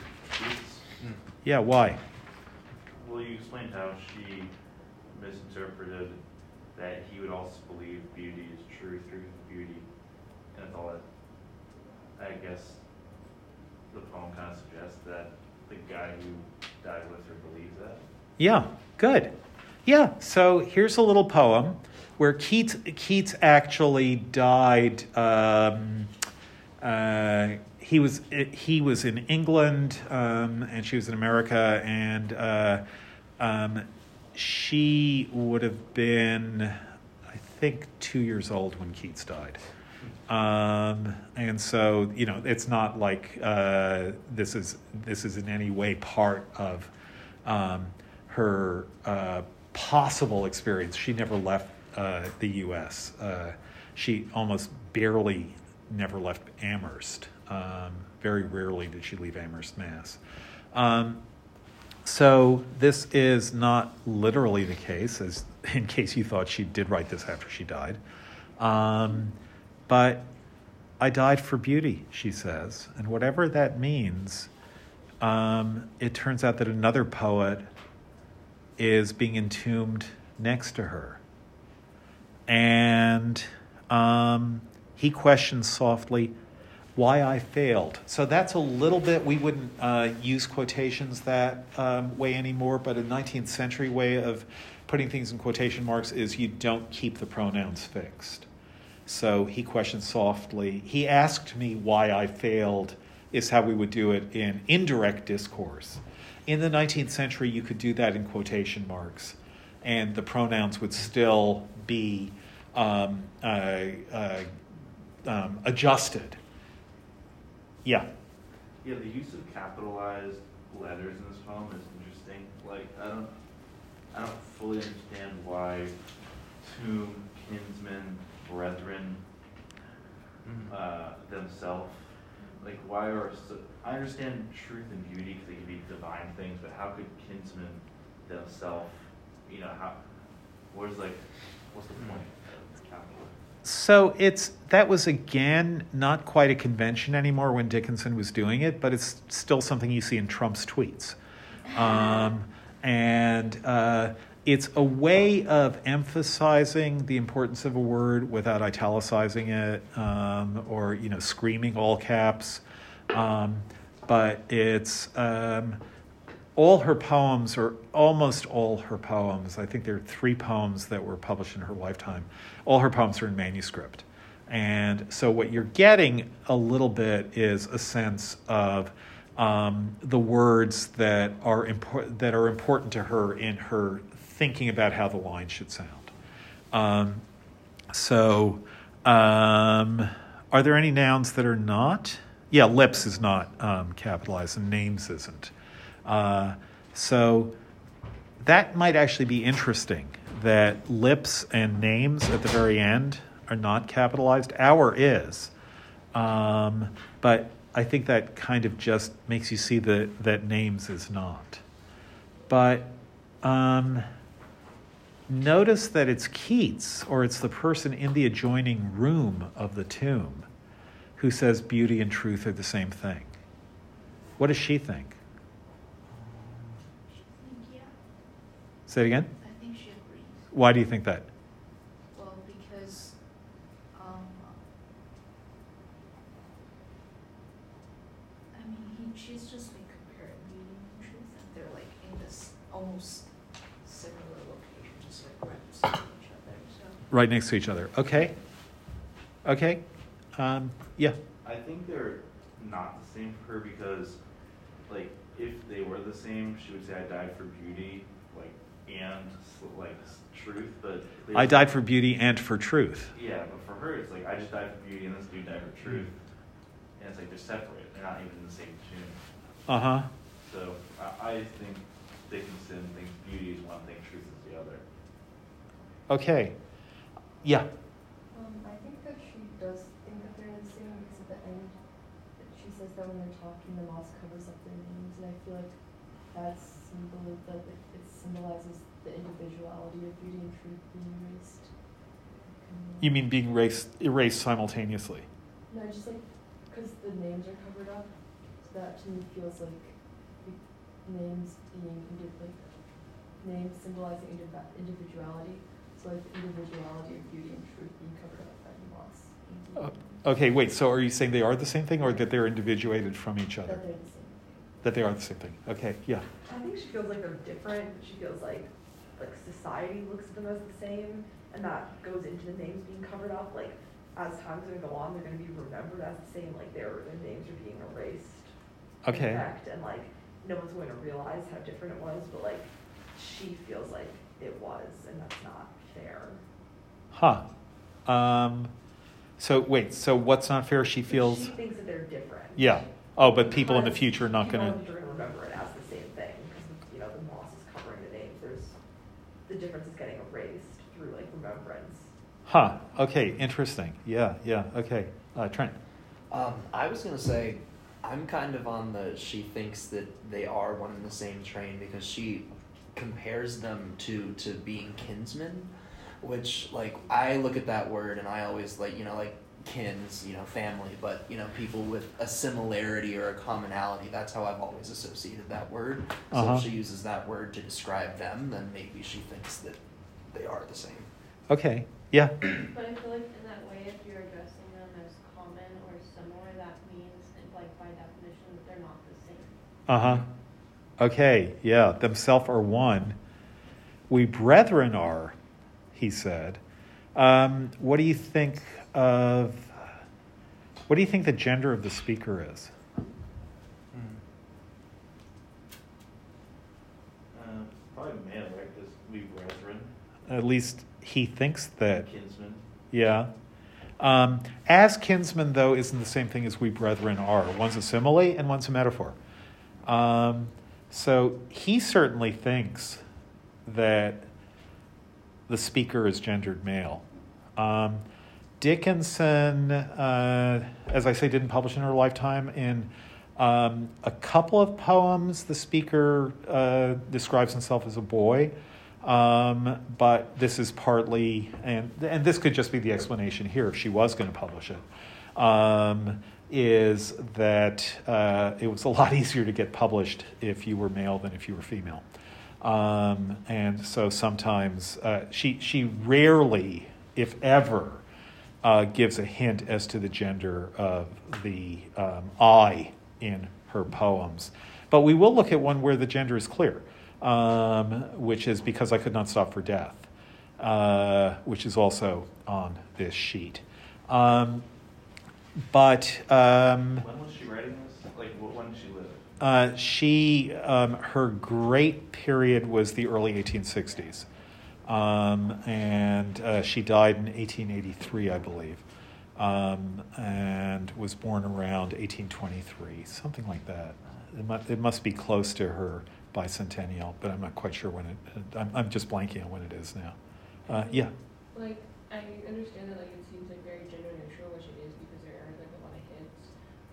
Yeah, why? Well, you explained how she misinterpreted that he would also believe beauty is true through beauty, and it's all that. I guess the poem kind of suggests that the guy who died with her believes that. Yeah, good. Yeah, so here's a little poem where Keats Keats actually died. Um, uh, he was he was in England, um, and she was in America, and uh, um, she would have been, I think, two years old when Keats died. Um, and so, you know, it's not like uh, this is this is in any way part of um, her uh, possible experience. She never left uh, the U S. Uh, she almost barely never left Amherst. Um, very rarely did she leave Amherst, Mass. Um, so this is not literally the case, as in case you thought she did write this after she died. Um, but I died for beauty, she says. And whatever that means, um, it turns out that another poet is being entombed next to her. And um, he questions softly why I failed. So that's a little bit, we wouldn't uh, use quotations that um, way anymore, but a nineteenth century way of putting things in quotation marks is you don't keep the pronouns fixed. So he questioned softly. He asked me why I failed is how we would do it in indirect discourse. In the nineteenth century, you could do that in quotation marks, and the pronouns would still be um, uh, uh, um, adjusted. Yeah. Yeah, the use of capitalized letters in this poem is interesting. Like, I don't, I don't fully understand why tomb, kinsmen, brethren, uh, themselves. Like, why are so, I understand truth and beauty because they can be divine things, but how could kinsmen themselves, you know, how? Where's like, what's the point of capital? So it's that was again not quite a convention anymore when Dickinson was doing it, but it's still something you see in Trump's tweets, um, and uh, it's a way of emphasizing the importance of a word without italicizing it um, or you know screaming all caps. Um, but it's um, all her poems, or almost all her poems. I think there are three poems that were published in her lifetime. All her poems are in manuscript. And so what you're getting a little bit is a sense of um, the words that are important that are important to her in her thinking about how the line should sound. Um, so, um, are there any nouns that are not? Yeah, lips is not um, capitalized, and names isn't. Uh, so that might actually be interesting. That lips and names at the very end are not capitalized. Our is, um, but I think that kind of just makes you see that, that names is not. But um, notice that it's Keats, or it's the person in the adjoining room of the tomb, who says beauty and truth are the same thing. What does she think? Yeah, Say it again? I think she agrees. Why do you think that? Well, because um, I mean, he, she's just like comparing beauty and truth, and they're like in this almost similar location, just like right beside each other. So Right next to each other. Okay. Okay. Um, yeah. I think they're not the same for her because, like, if they were the same, she would say, I died for beauty, like, and, like, truth, but... I died for beauty and for truth. Yeah, but for her, it's like, I just died for beauty and this dude died for truth. And it's like, they're separate. They're not even in the same tune. Uh-huh. So, I, I think Dickinson thinks beauty is one thing, truth is the other. Okay. Yeah. Um, I think that she does think that they're the same because at the end, she says that when they're talking, the moss covers up their names, and I feel like that's symbol that it, it symbolizes the individuality of beauty and truth being erased. Um, You mean being erased, erased simultaneously? No, just like because the names are covered up, so that to me feels like the names being indi- like names symbolizing indiv- individuality. So like the individuality of beauty and truth being covered up by the moss. Uh, okay, wait, so are you saying they are the same thing or that they're individuated from each other? That they're the same thing. That they are the same thing. Okay, yeah. I think she feels like they're different. She feels like like society looks at them as the same, and that goes into the names being covered up. Like as time's gonna go on, they're gonna be remembered as the same. Like their their names are being erased. Okay. In fact, and like no one's going to realize how different it was, but like she feels like it was, and that's not fair. Huh. Um, so wait, so what's not fair? She feels... She thinks that they're different. Yeah. Oh, but people in the Because future are not people going in the to... future are going to remember it as the same thing because you know the moss is covering the names. There's the difference is getting erased through like remembrance. Huh. Okay, interesting. Yeah, yeah, okay. Uh, Trent. Um, I was gonna say, I'm kind of on the she thinks that they are one and the same train because she compares them to to being kinsmen, which like I look at that word and I always like you know like kins, you know family, but you know people with a similarity or a commonality. That's how I've always associated that word. So Uh-huh. if she uses that word to describe them, then maybe she thinks that they are the same. Okay, yeah. But I feel like in that way, if you're addressing them as common or similar, that means, like by definition, that they're not the same. Uh-huh. Okay, yeah. Themself are one. We brethren are, he said. Um, what do you think of... What do you think the gender of the speaker is? Uh, probably male, right? Because we brethren, At least he thinks that... kinsmen. Yeah. Um, as kinsmen, though, isn't the same thing as we brethren are. One's a simile and one's a metaphor. Um, so he certainly thinks that the speaker is gendered male. Um, Dickinson, uh, as I say, didn't publish in her lifetime. In um, a couple of poems, the speaker uh, describes himself as a boy. Um, but this is partly, and and this could just be the explanation here if she was going to publish it, um, is that uh, it was a lot easier to get published if you were male than if you were female. Um, and so sometimes uh, she she rarely, if ever, uh, gives a hint as to the gender of the um, I in her poems. But we will look at one where the gender is clear. Um, which is Because I Could Not Stop for Death, uh, which is also on this sheet. Um, but um, When was she writing this? Like, wh- when did she live? uh, she, um, her great period was the early eighteen sixties. Um, and uh, she died in eighteen eighty-three, I believe, um, and was born around eighteen twenty-three, something like that. It must, it must be close to her bicentennial, but I'm not quite sure when it. I'm, I'm just blanking on when it is now. Uh, yeah. Like, I understand that like it seems like very gender neutral, which it is because there are like a lot of hits. But like I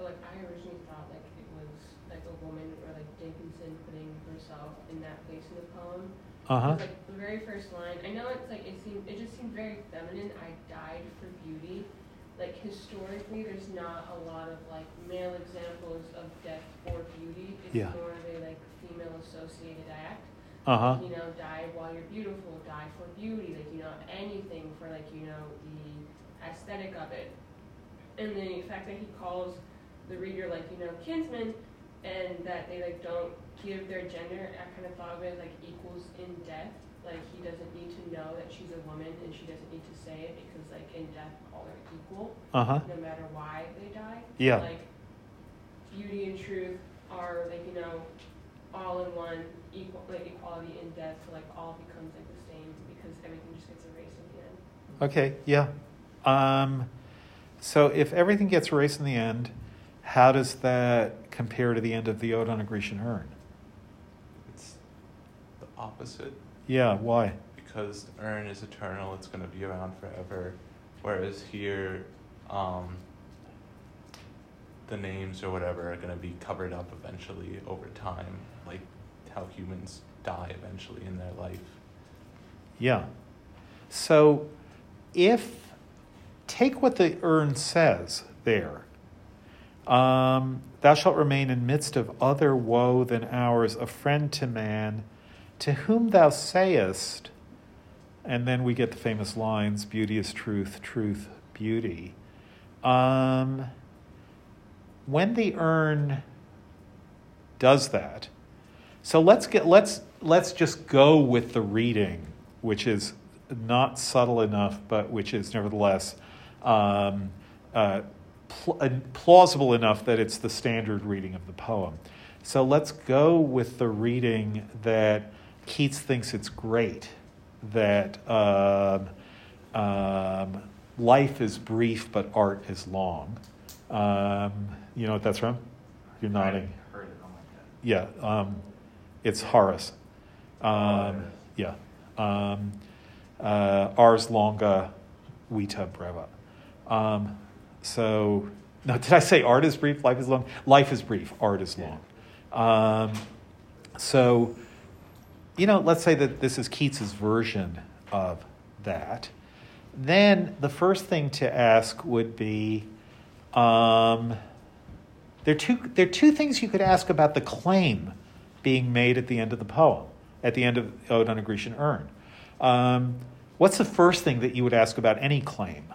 originally thought like it was like a woman or like Dickinson putting herself in that place in the poem. Uh-huh. It's like the very first line. I know it's like it seemed it just seemed very feminine. I died for beauty. Like historically, there's not a lot of like male examples of death for beauty. It's Yeah. more of a like female associated act. Uh-huh. You know, die while you're beautiful, die for beauty, like, you know, anything for, like, you know, the aesthetic of it. And the fact that he calls the reader, like, you know, kinsman, and that they, like, don't give their gender, I kind of thought of it, like, equals in death. Like, he doesn't need to know that she's a woman, and she doesn't need to say it, because, like, in death, all are equal, Uh-huh. no matter why they die. Yeah. Like, beauty and truth are, like, you know, all in one, equal, like equality in death, so like all becomes like the same because everything just gets erased at the end. Okay, yeah. Um, so if everything gets erased in the end, how does that compare to the end of the Ode on a Grecian Urn? It's the opposite. Yeah, why? Because the urn is eternal, it's going to be around forever. Whereas here, um, the names or whatever are going to be covered up eventually over time, like how humans die eventually in their life. Yeah. So if, take what the urn says there. Um, Thou shalt remain in midst of other woe than ours, a friend to man, to whom thou sayest, and then we get the famous lines, beauty is truth, truth, beauty. Um, when the urn does that, so let's get let's let's just go with the reading, which is not subtle enough, but which is nevertheless um, uh, pl- uh, plausible enough that it's the standard reading of the poem. So let's go with the reading that Keats thinks it's great, that um, um, life is brief but art is long. Um, you know what that's from? You're nodding. I heard it on my head. Yeah, um, it's Horace. Um, Oh, yeah. Um, uh, Ars longa, vita breva. Um, so, no, did I say art is brief, life is long? Life is brief, art is long. Um, so, you know, let's say that this is Keats's version of that. Then the first thing to ask would be, um, there are two there are two things you could ask about the claim being made at the end of the poem, at the end of Ode on a Grecian Urn. Um, what's the first thing that you would ask about any claim?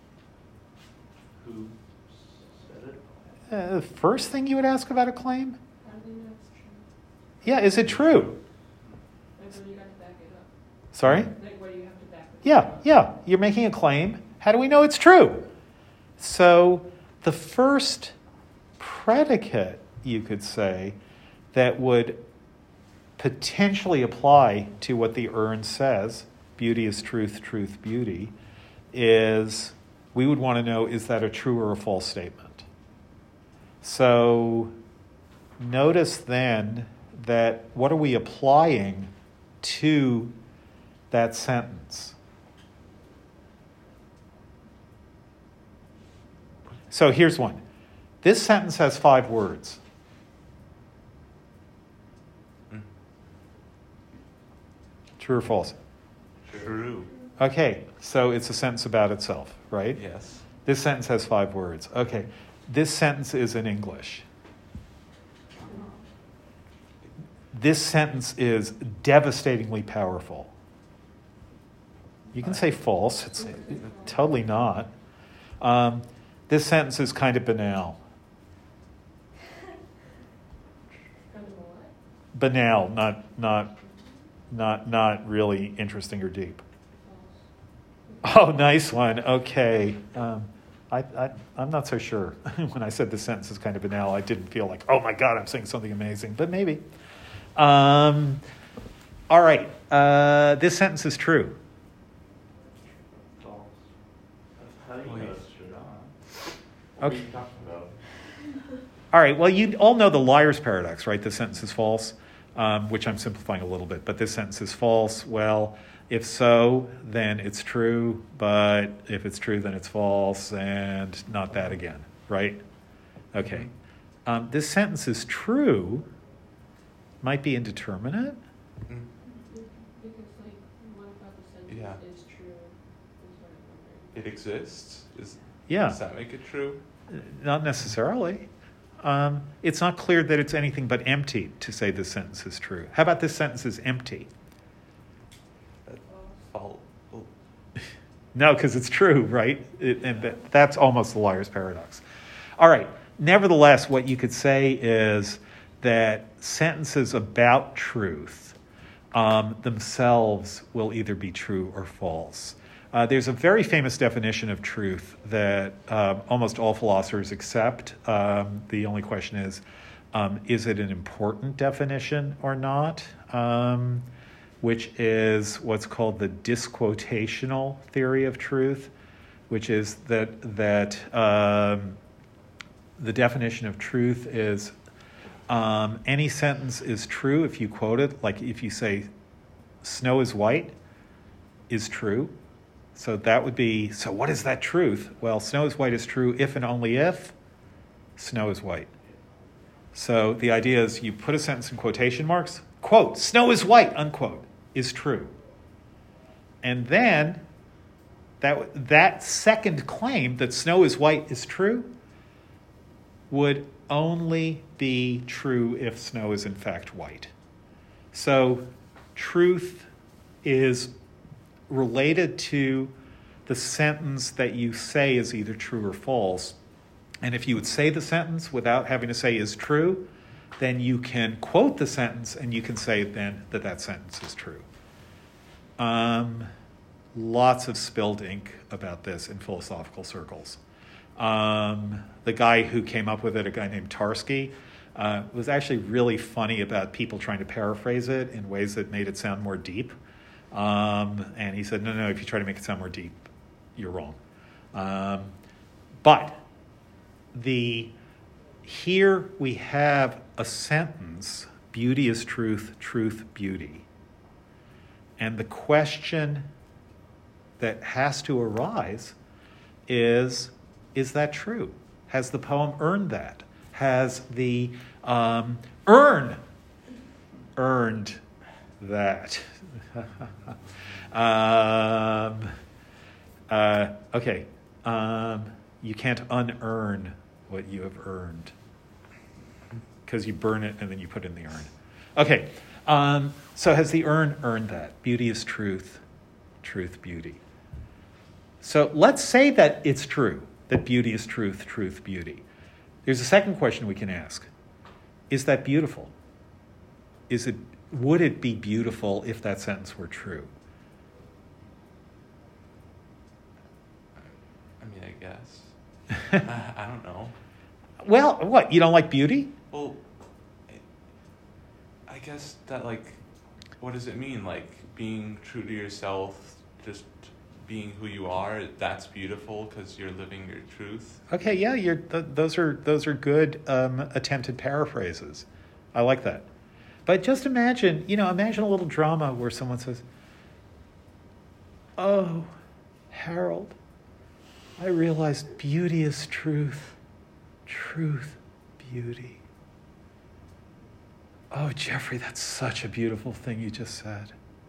Who said it? Uh, the first thing you would ask about a claim? How do they know it's true? Yeah, is it true? Like, what do you got to back it up? Sorry? Like, what do you have to back it Yeah, up? yeah. You're making a claim. How do we know it's true? So the first predicate, you could say, that would potentially apply to what the urn says, beauty is truth, truth, beauty, is we would want to know, is that a true or a false statement? So notice then that what are we applying to that sentence? So here's one. This sentence has five words. Mm. True or false? True. Okay, so it's a sentence about itself, right? Yes. This sentence has five words. Okay, this sentence is in English. This sentence is devastatingly powerful. You can say false. It's totally not. Um, this sentence is kind of banal. Kind of a what? Banal, not not not not really interesting or deep. Oh, nice one. Okay. Um, I, I, I'm not so sure. When I said the sentence is kind of banal, I didn't feel like, oh my God, I'm saying something amazing, but maybe. Um, all right. Uh, this sentence is true. False. How do you Wait. know it's true? What Okay. are you talking about? All right. Well, you all know the liar's paradox, right? This sentence is false, um, which I'm simplifying a little bit, but this sentence is false. Well, if so, then it's true, but if it's true, then it's false, and not that again, right? Okay. Um, this sentence is true might be indeterminate. Mm. Because like one about the sentence Yeah. is true is what I'm wondering. It exists. Is Yeah. Does that make it true? Not necessarily. Um, it's not clear that it's anything but empty to say this sentence is true. How about this sentence is empty? False. No, because it's true, right? It, and that, that's almost the liar's paradox. All right. Nevertheless, what you could say is that sentences about truth um, themselves will either be true or false. Uh, there's a very famous definition of truth that um, almost all philosophers accept. Um, the only question is, um, is it an important definition or not? Um, which is what's called the disquotational theory of truth, which is that that um, the definition of truth is um, any sentence is true if you quote it. Like if you say, "Snow is white," is true. So that would be, so what is that truth? Well, snow is white is true if and only if snow is white. So the idea is you put a sentence in quotation marks, quote, "Snow is white," unquote, is true. And then that that second claim that snow is white is true would only be true if snow is in fact white. So truth is related to the sentence that you say is either true or false. And if you would say the sentence without having to say is true, then you can quote the sentence and you can say then that that sentence is true. Um, lots of spilled ink about this in philosophical circles. Um, the guy who came up with it, a guy named Tarski, uh, was actually really funny about people trying to paraphrase it in ways that made it sound more deep. Um, and he said, no, no, if you try to make it sound more deep, you're wrong. Um, but the here we have a sentence, beauty is truth, truth, beauty. And the question that has to arise is, is that true? Has the poem earned that? Has the um, earn earned that? um, uh, okay. Um, you can't unearn what you have earned because you burn it and then you put it in the urn. Okay. Um, so has the urn earned that? Beauty is truth, truth, beauty. So let's say that it's true, that beauty is truth, truth, beauty. There's a second question we can ask. Is that beautiful? Is it, would it be beautiful if that sentence were true? I mean, I guess. I, I don't know. Well, what? You don't like beauty? Well, I guess that, like, what does it mean? Like, being true to yourself, just being who you are, that's beautiful because you're living your truth. Okay, yeah, you're, th- those are those are good um, attempted paraphrases. I like that. But just imagine, you know, imagine a little drama where someone says, "Oh, Harold, I realized beauty is truth, truth, beauty. Oh, Jeffrey, that's such a beautiful thing you just said.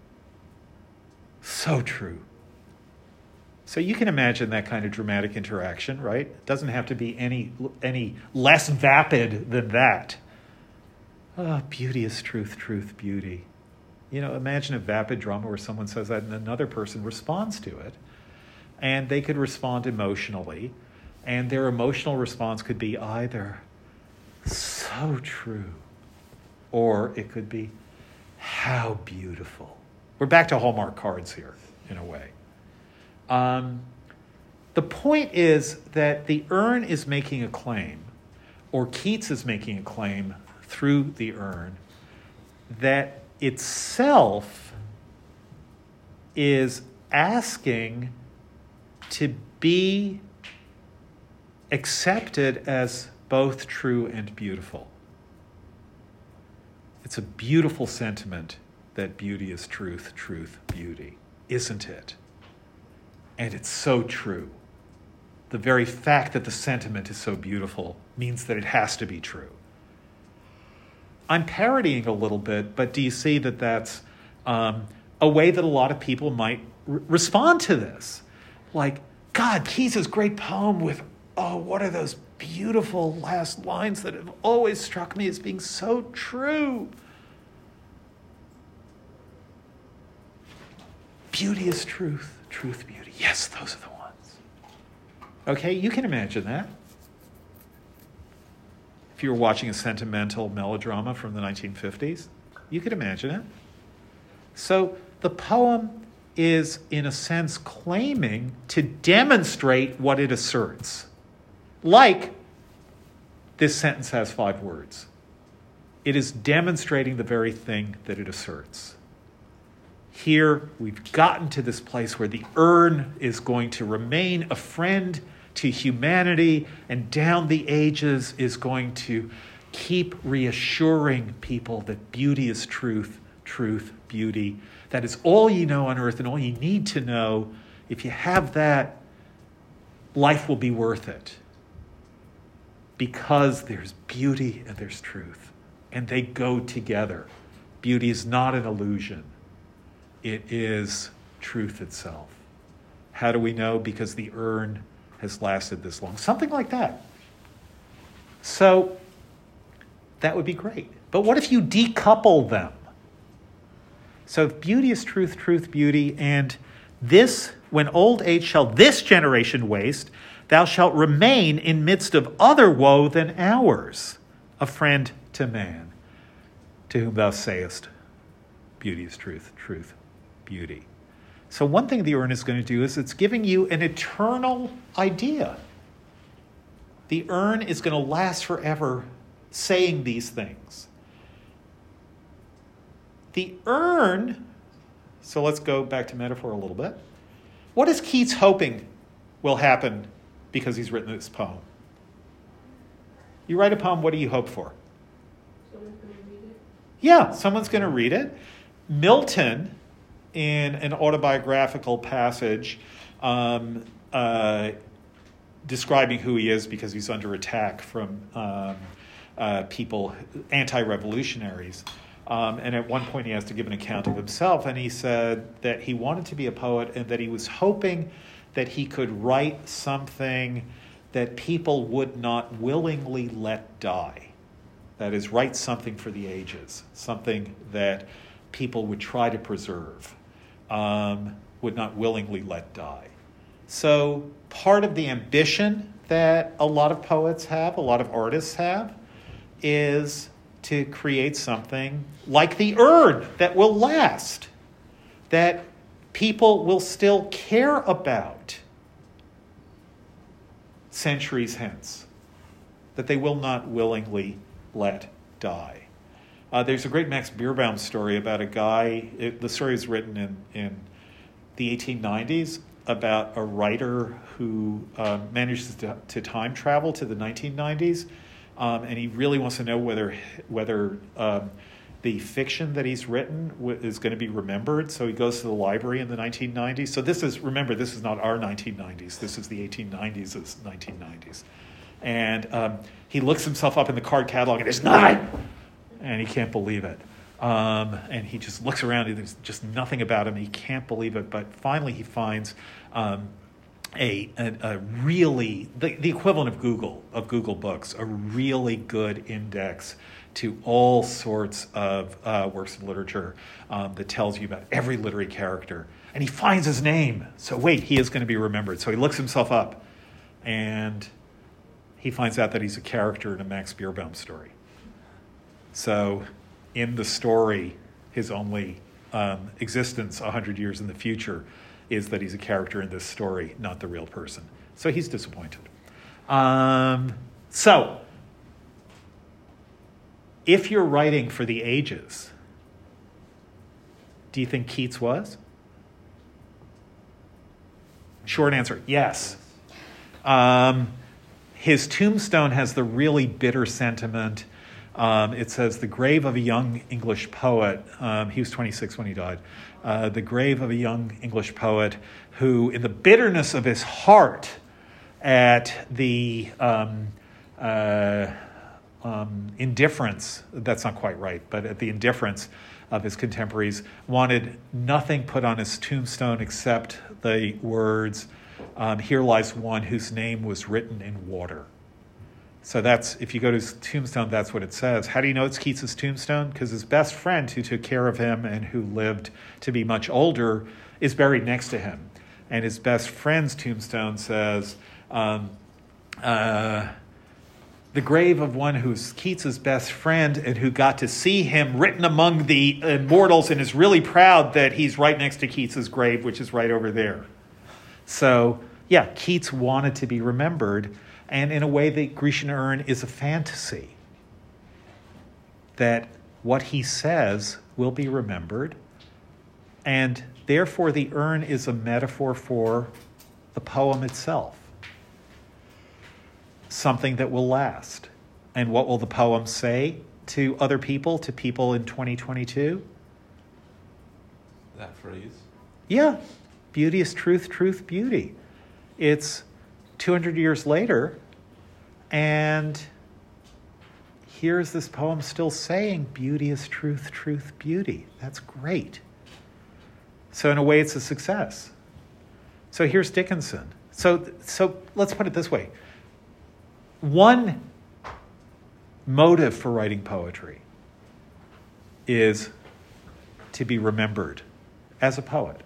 So true." So you can imagine that kind of dramatic interaction, right? It doesn't have to be any any less vapid than that. Ah, oh, beauty is truth, truth, beauty. You know, imagine a vapid drama where someone says that and another person responds to it. And they could respond emotionally. And their emotional response could be either so true, or it could be how beautiful. We're back to Hallmark cards here, in a way. Um, the point is that the urn is making a claim, or Keats is making a claim through the urn, that itself is asking to be accepted as both true and beautiful. It's a beautiful sentiment that beauty is truth, truth, beauty, isn't it? And it's so true. the very fact that the sentiment is so beautiful means that it has to be true. I'm parodying a little bit, but do you see that that's um, a way that a lot of people might r- respond to this? Like, God, Keats's great poem with, oh, what are those beautiful last lines that have always struck me as being so true. Beauty is truth, truth, beauty. Yes, those are the ones. Okay, you can imagine that. If you were watching a sentimental melodrama from the nineteen fifties, you could imagine it. So the poem is, in a sense, claiming to demonstrate what it asserts. Like, this sentence has five words. It is demonstrating the very thing that it asserts. Here, we've gotten to this place where the urn is going to remain a friend to humanity, and down the ages is going to keep reassuring people that beauty is truth, truth, beauty. That is all you know on earth and all you need to know. If you have that, life will be worth it. Because there's beauty and there's truth. And they go together. Beauty is not an illusion. It is truth itself. How do we know? Because the urn has lasted this long. Something like that. So that would be great. But what if you decouple them? So if beauty is truth, truth, beauty, and this, when old age shall this generation waste, thou shalt remain in midst of other woe than ours, a friend to man, to whom thou sayest, beauty is truth, truth, beauty. So one thing the urn is going to do is it's giving you an eternal idea. The urn is going to last forever saying these things. The urn, so let's go back to metaphor a little bit. What is Keats hoping will happen because he's written this poem? You write a poem, what do you hope for? Someone's going to read it. Yeah, someone's going to read it. Milton, in an autobiographical passage, um, uh, describing who he is because he's under attack from um, uh, people, anti-revolutionaries. Um, and at one point he has to give an account of himself, and he said that he wanted to be a poet and that he was hoping that he could write something that people would not willingly let die. That is, write something for the ages, something that people would try to preserve, um, would not willingly let die. So part of the ambition that a lot of poets have, a lot of artists have, is to create something like the urn that will last, that people will still care about centuries hence, that they will not willingly let die. Uh, there's a great Max Beerbohm story about a guy, it, the story is written in, in the eighteen nineties, about a writer who uh, manages to, to time travel to the nineteen nineties. Um, and he really wants to know whether whether um, the fiction that he's written w- is going to be remembered. So he goes to the library in the nineteen nineties. So this is, remember, this is not our nineteen nineties. This is the eighteen nineties, it's nineteen nineties. And um, he looks himself up in the card catalog, and there's nothing! And he can't believe it. Um, and he just looks around, and there's just nothing about him. He can't believe it. But finally he finds Um, A, a, a really, the, the equivalent of Google, of Google Books, a really good index to all sorts of uh, works of literature um, that tells you about every literary character. And he finds his name. So wait, he is going to be remembered. So he looks himself up, and he finds out that he's a character in a Max Beerbohm story. So in the story, his only um, existence one hundred years in the future is that he's a character in this story, not the real person. So he's disappointed. Um, so, if you're writing for the ages, do you think Keats was? Short answer, yes. Um, his tombstone has the really bitter sentiment. Um, it says, the grave of a young English poet. Um, he was twenty-six when he died. Uh, the grave of a young English poet who, in the bitterness of his heart, at the um, uh, um, indifference, that's not quite right, but at the indifference of his contemporaries, wanted nothing put on his tombstone except the words, um, here lies one whose name was written in water. So that's, if you go to his tombstone, that's what it says. How do you know it's Keats's tombstone? Because his best friend who took care of him and who lived to be much older is buried next to him. And his best friend's tombstone says, um, uh, the grave of one who's Keats's best friend and who got to see him written among the immortals and is really proud that he's right next to Keats's grave, which is right over there. So, yeah, Keats wanted to be remembered, and in a way the Grecian urn is a fantasy that what he says will be remembered, and therefore the urn is a metaphor for the poem itself. Something that will last. And what will the poem say to other people, to people in twenty twenty-two? That phrase? Yeah. Beauty is truth, truth, beauty. It's two hundred years later, and here's this poem still saying beauty is truth, truth, beauty. That's great. So in a way, it's a success. So here's Dickinson. So, so let's put it this way. One motive for writing poetry is to be remembered as a poet.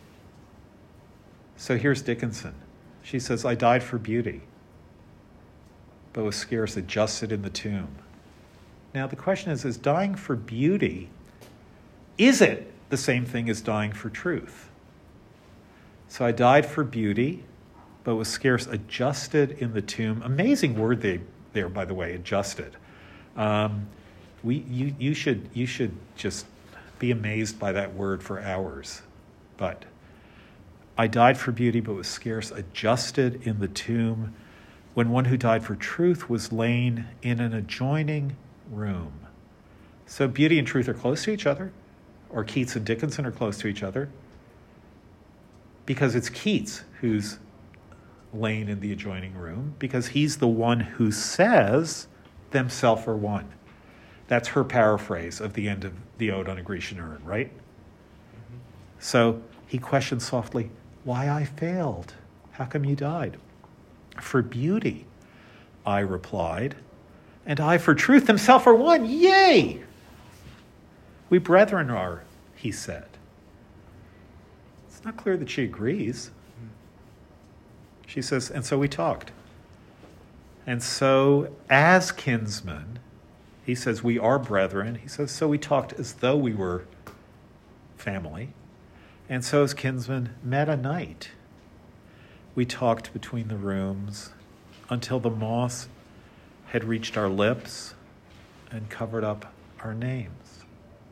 So here's Dickinson. She says, I died for beauty, but was scarce adjusted in the tomb. Now the question is, is dying for beauty, is it the same thing as dying for truth? So I died for beauty, but was scarce adjusted in the tomb. Amazing word they, there, by the way, adjusted. Um, we, you, you should, you should just be amazed by that word for hours. But I died for beauty, but was scarce adjusted in the tomb, when one who died for truth was lain in an adjoining room. So beauty and truth are close to each other, or Keats and Dickinson are close to each other, because it's Keats who's lain in the adjoining room, because he's the one who says themself are one. That's her paraphrase of the end of the Ode on a Grecian Urn, right? Mm-hmm. So he questions softly, why I failed? How come you died? For beauty, I replied, and I for truth himself are one. Yay! We brethren are, he said. It's not clear that she agrees. She says, and so we talked. And so as kinsmen, he says, we are brethren. He says, so we talked as though we were family. And so as kinsmen met a night. We talked between the rooms until the moss had reached our lips and covered up our names.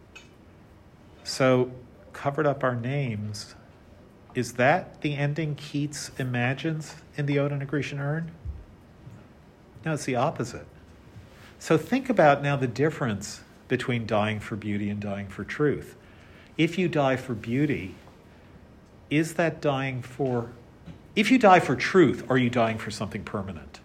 So covered up our names, is that the ending Keats imagines in the Ode on a Grecian Urn? No, it's the opposite. So think about now the difference between dying for beauty and dying for truth. If you die for beauty, is that dying for... If you die for truth, are you dying for something permanent?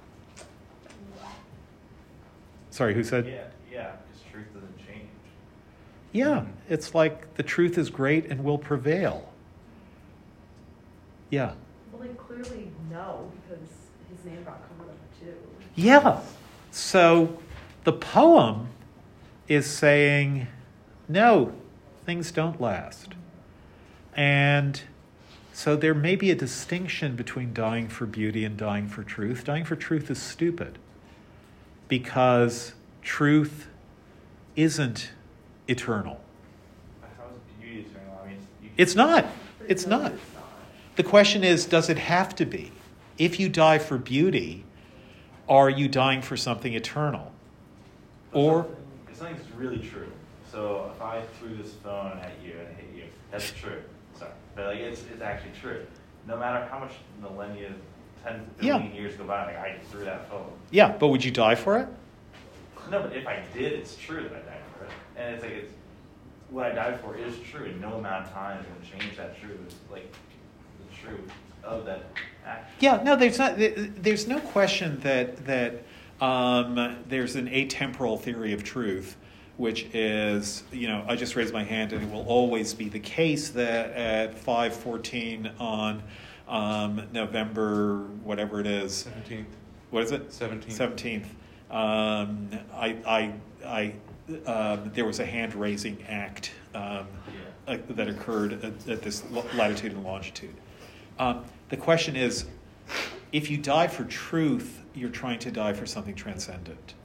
Sorry, who said? Yeah, yeah, because truth doesn't change. Yeah, it's like the truth is great and will prevail. Yeah. Well, like, clearly no, because his name got covered up too. Yeah. So the poem is saying, no, things don't last. And so there may be a distinction between dying for beauty and dying for truth. Dying for truth is stupid because truth isn't eternal. How is beauty eternal? I mean, you It's not. It's not. The question is, does it have to be? If you die for beauty, are you dying for something eternal? Or if something's really true. So if I threw this phone at you and hit you, that's true. Sorry, but like it's it's actually true. No matter how much millennia, ten billion Yeah. years go by, like I threw that phone. yeah, but would you die for it? No, but if I did, it's true that I died for it, and it's like it's what I died for is true, and no amount of time is going to change that truth. It's like the truth. of that action. Yeah, no, there's not. There's no question that that um, there's an atemporal theory of truth, which is, you know, I just raise my hand, and it will always be the case that at five fourteen on um, November, whatever it is, seventeenth. What is it? Seventeenth. Seventeenth. Um, I, I, I, um, there was a hand raising act um, uh, that occurred at, at this latitude and longitude. Um, the question is, if you die for truth, you're trying to die for something transcendent.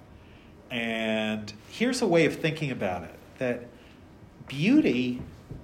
And here's a way of thinking about it, that beauty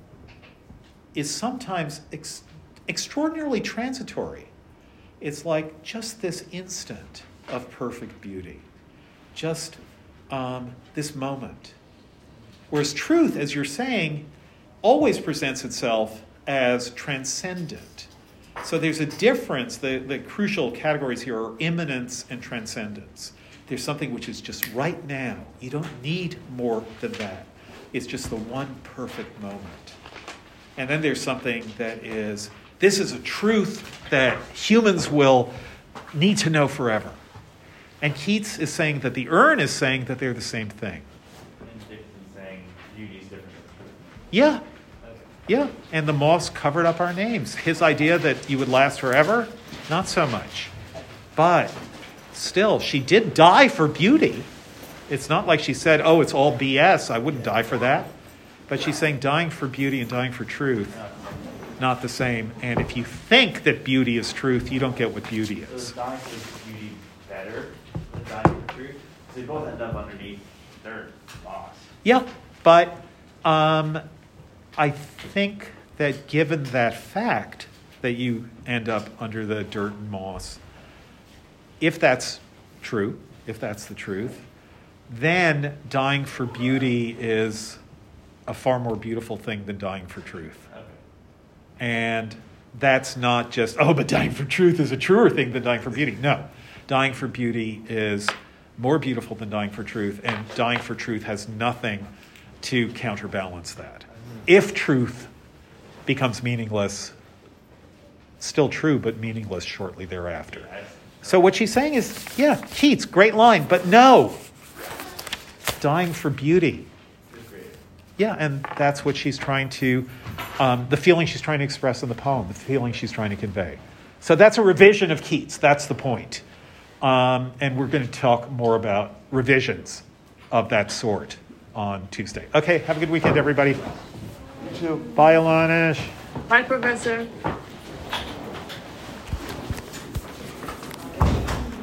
is sometimes ex- extraordinarily transitory. It's like just this instant of perfect beauty, just um, this moment. Whereas truth, as you're saying, always presents itself as transcendent. So there's a difference. The, the crucial categories here are immanence and transcendence. There's something which is just right now. You don't need more than that. It's just the one perfect moment. And then there's something that is, this is a truth that humans will need to know forever. And Keats is saying that the urn is saying that they're the same thing. And Dixon's saying beauty is different than truth. Yeah. Yeah. And the moss covered up our names. His idea that you would last forever, not so much. But still, she did die for beauty. It's not like she said, oh, it's all B S. I wouldn't die for that. But she's saying dying for beauty and dying for truth, not the same. And if you think that beauty is truth, you don't get what beauty So is. is dying for beauty better than dying for truth? So they both end up underneath dirt, moss. Yeah, but um, I think that given that fact that you end up under the dirt and moss, if that's true, if that's the truth, then dying for beauty is a far more beautiful thing than dying for truth. Okay. And that's not just, oh, but dying for truth is a truer thing than dying for beauty. No, dying for beauty is more beautiful than dying for truth, and dying for truth has nothing to counterbalance that. If truth becomes meaningless, still true, but meaningless shortly thereafter. So what she's saying is, yeah, Keats, great line, but no, dying for beauty. Yeah, and that's what she's trying to, um, the feeling she's trying to express in the poem, the feeling she's trying to convey. So that's a revision of Keats. That's the point. Um, and we're going to talk more about revisions of that sort on Tuesday. Okay, have a good weekend, everybody. You too. Bye, Alanish. Bye, Professor.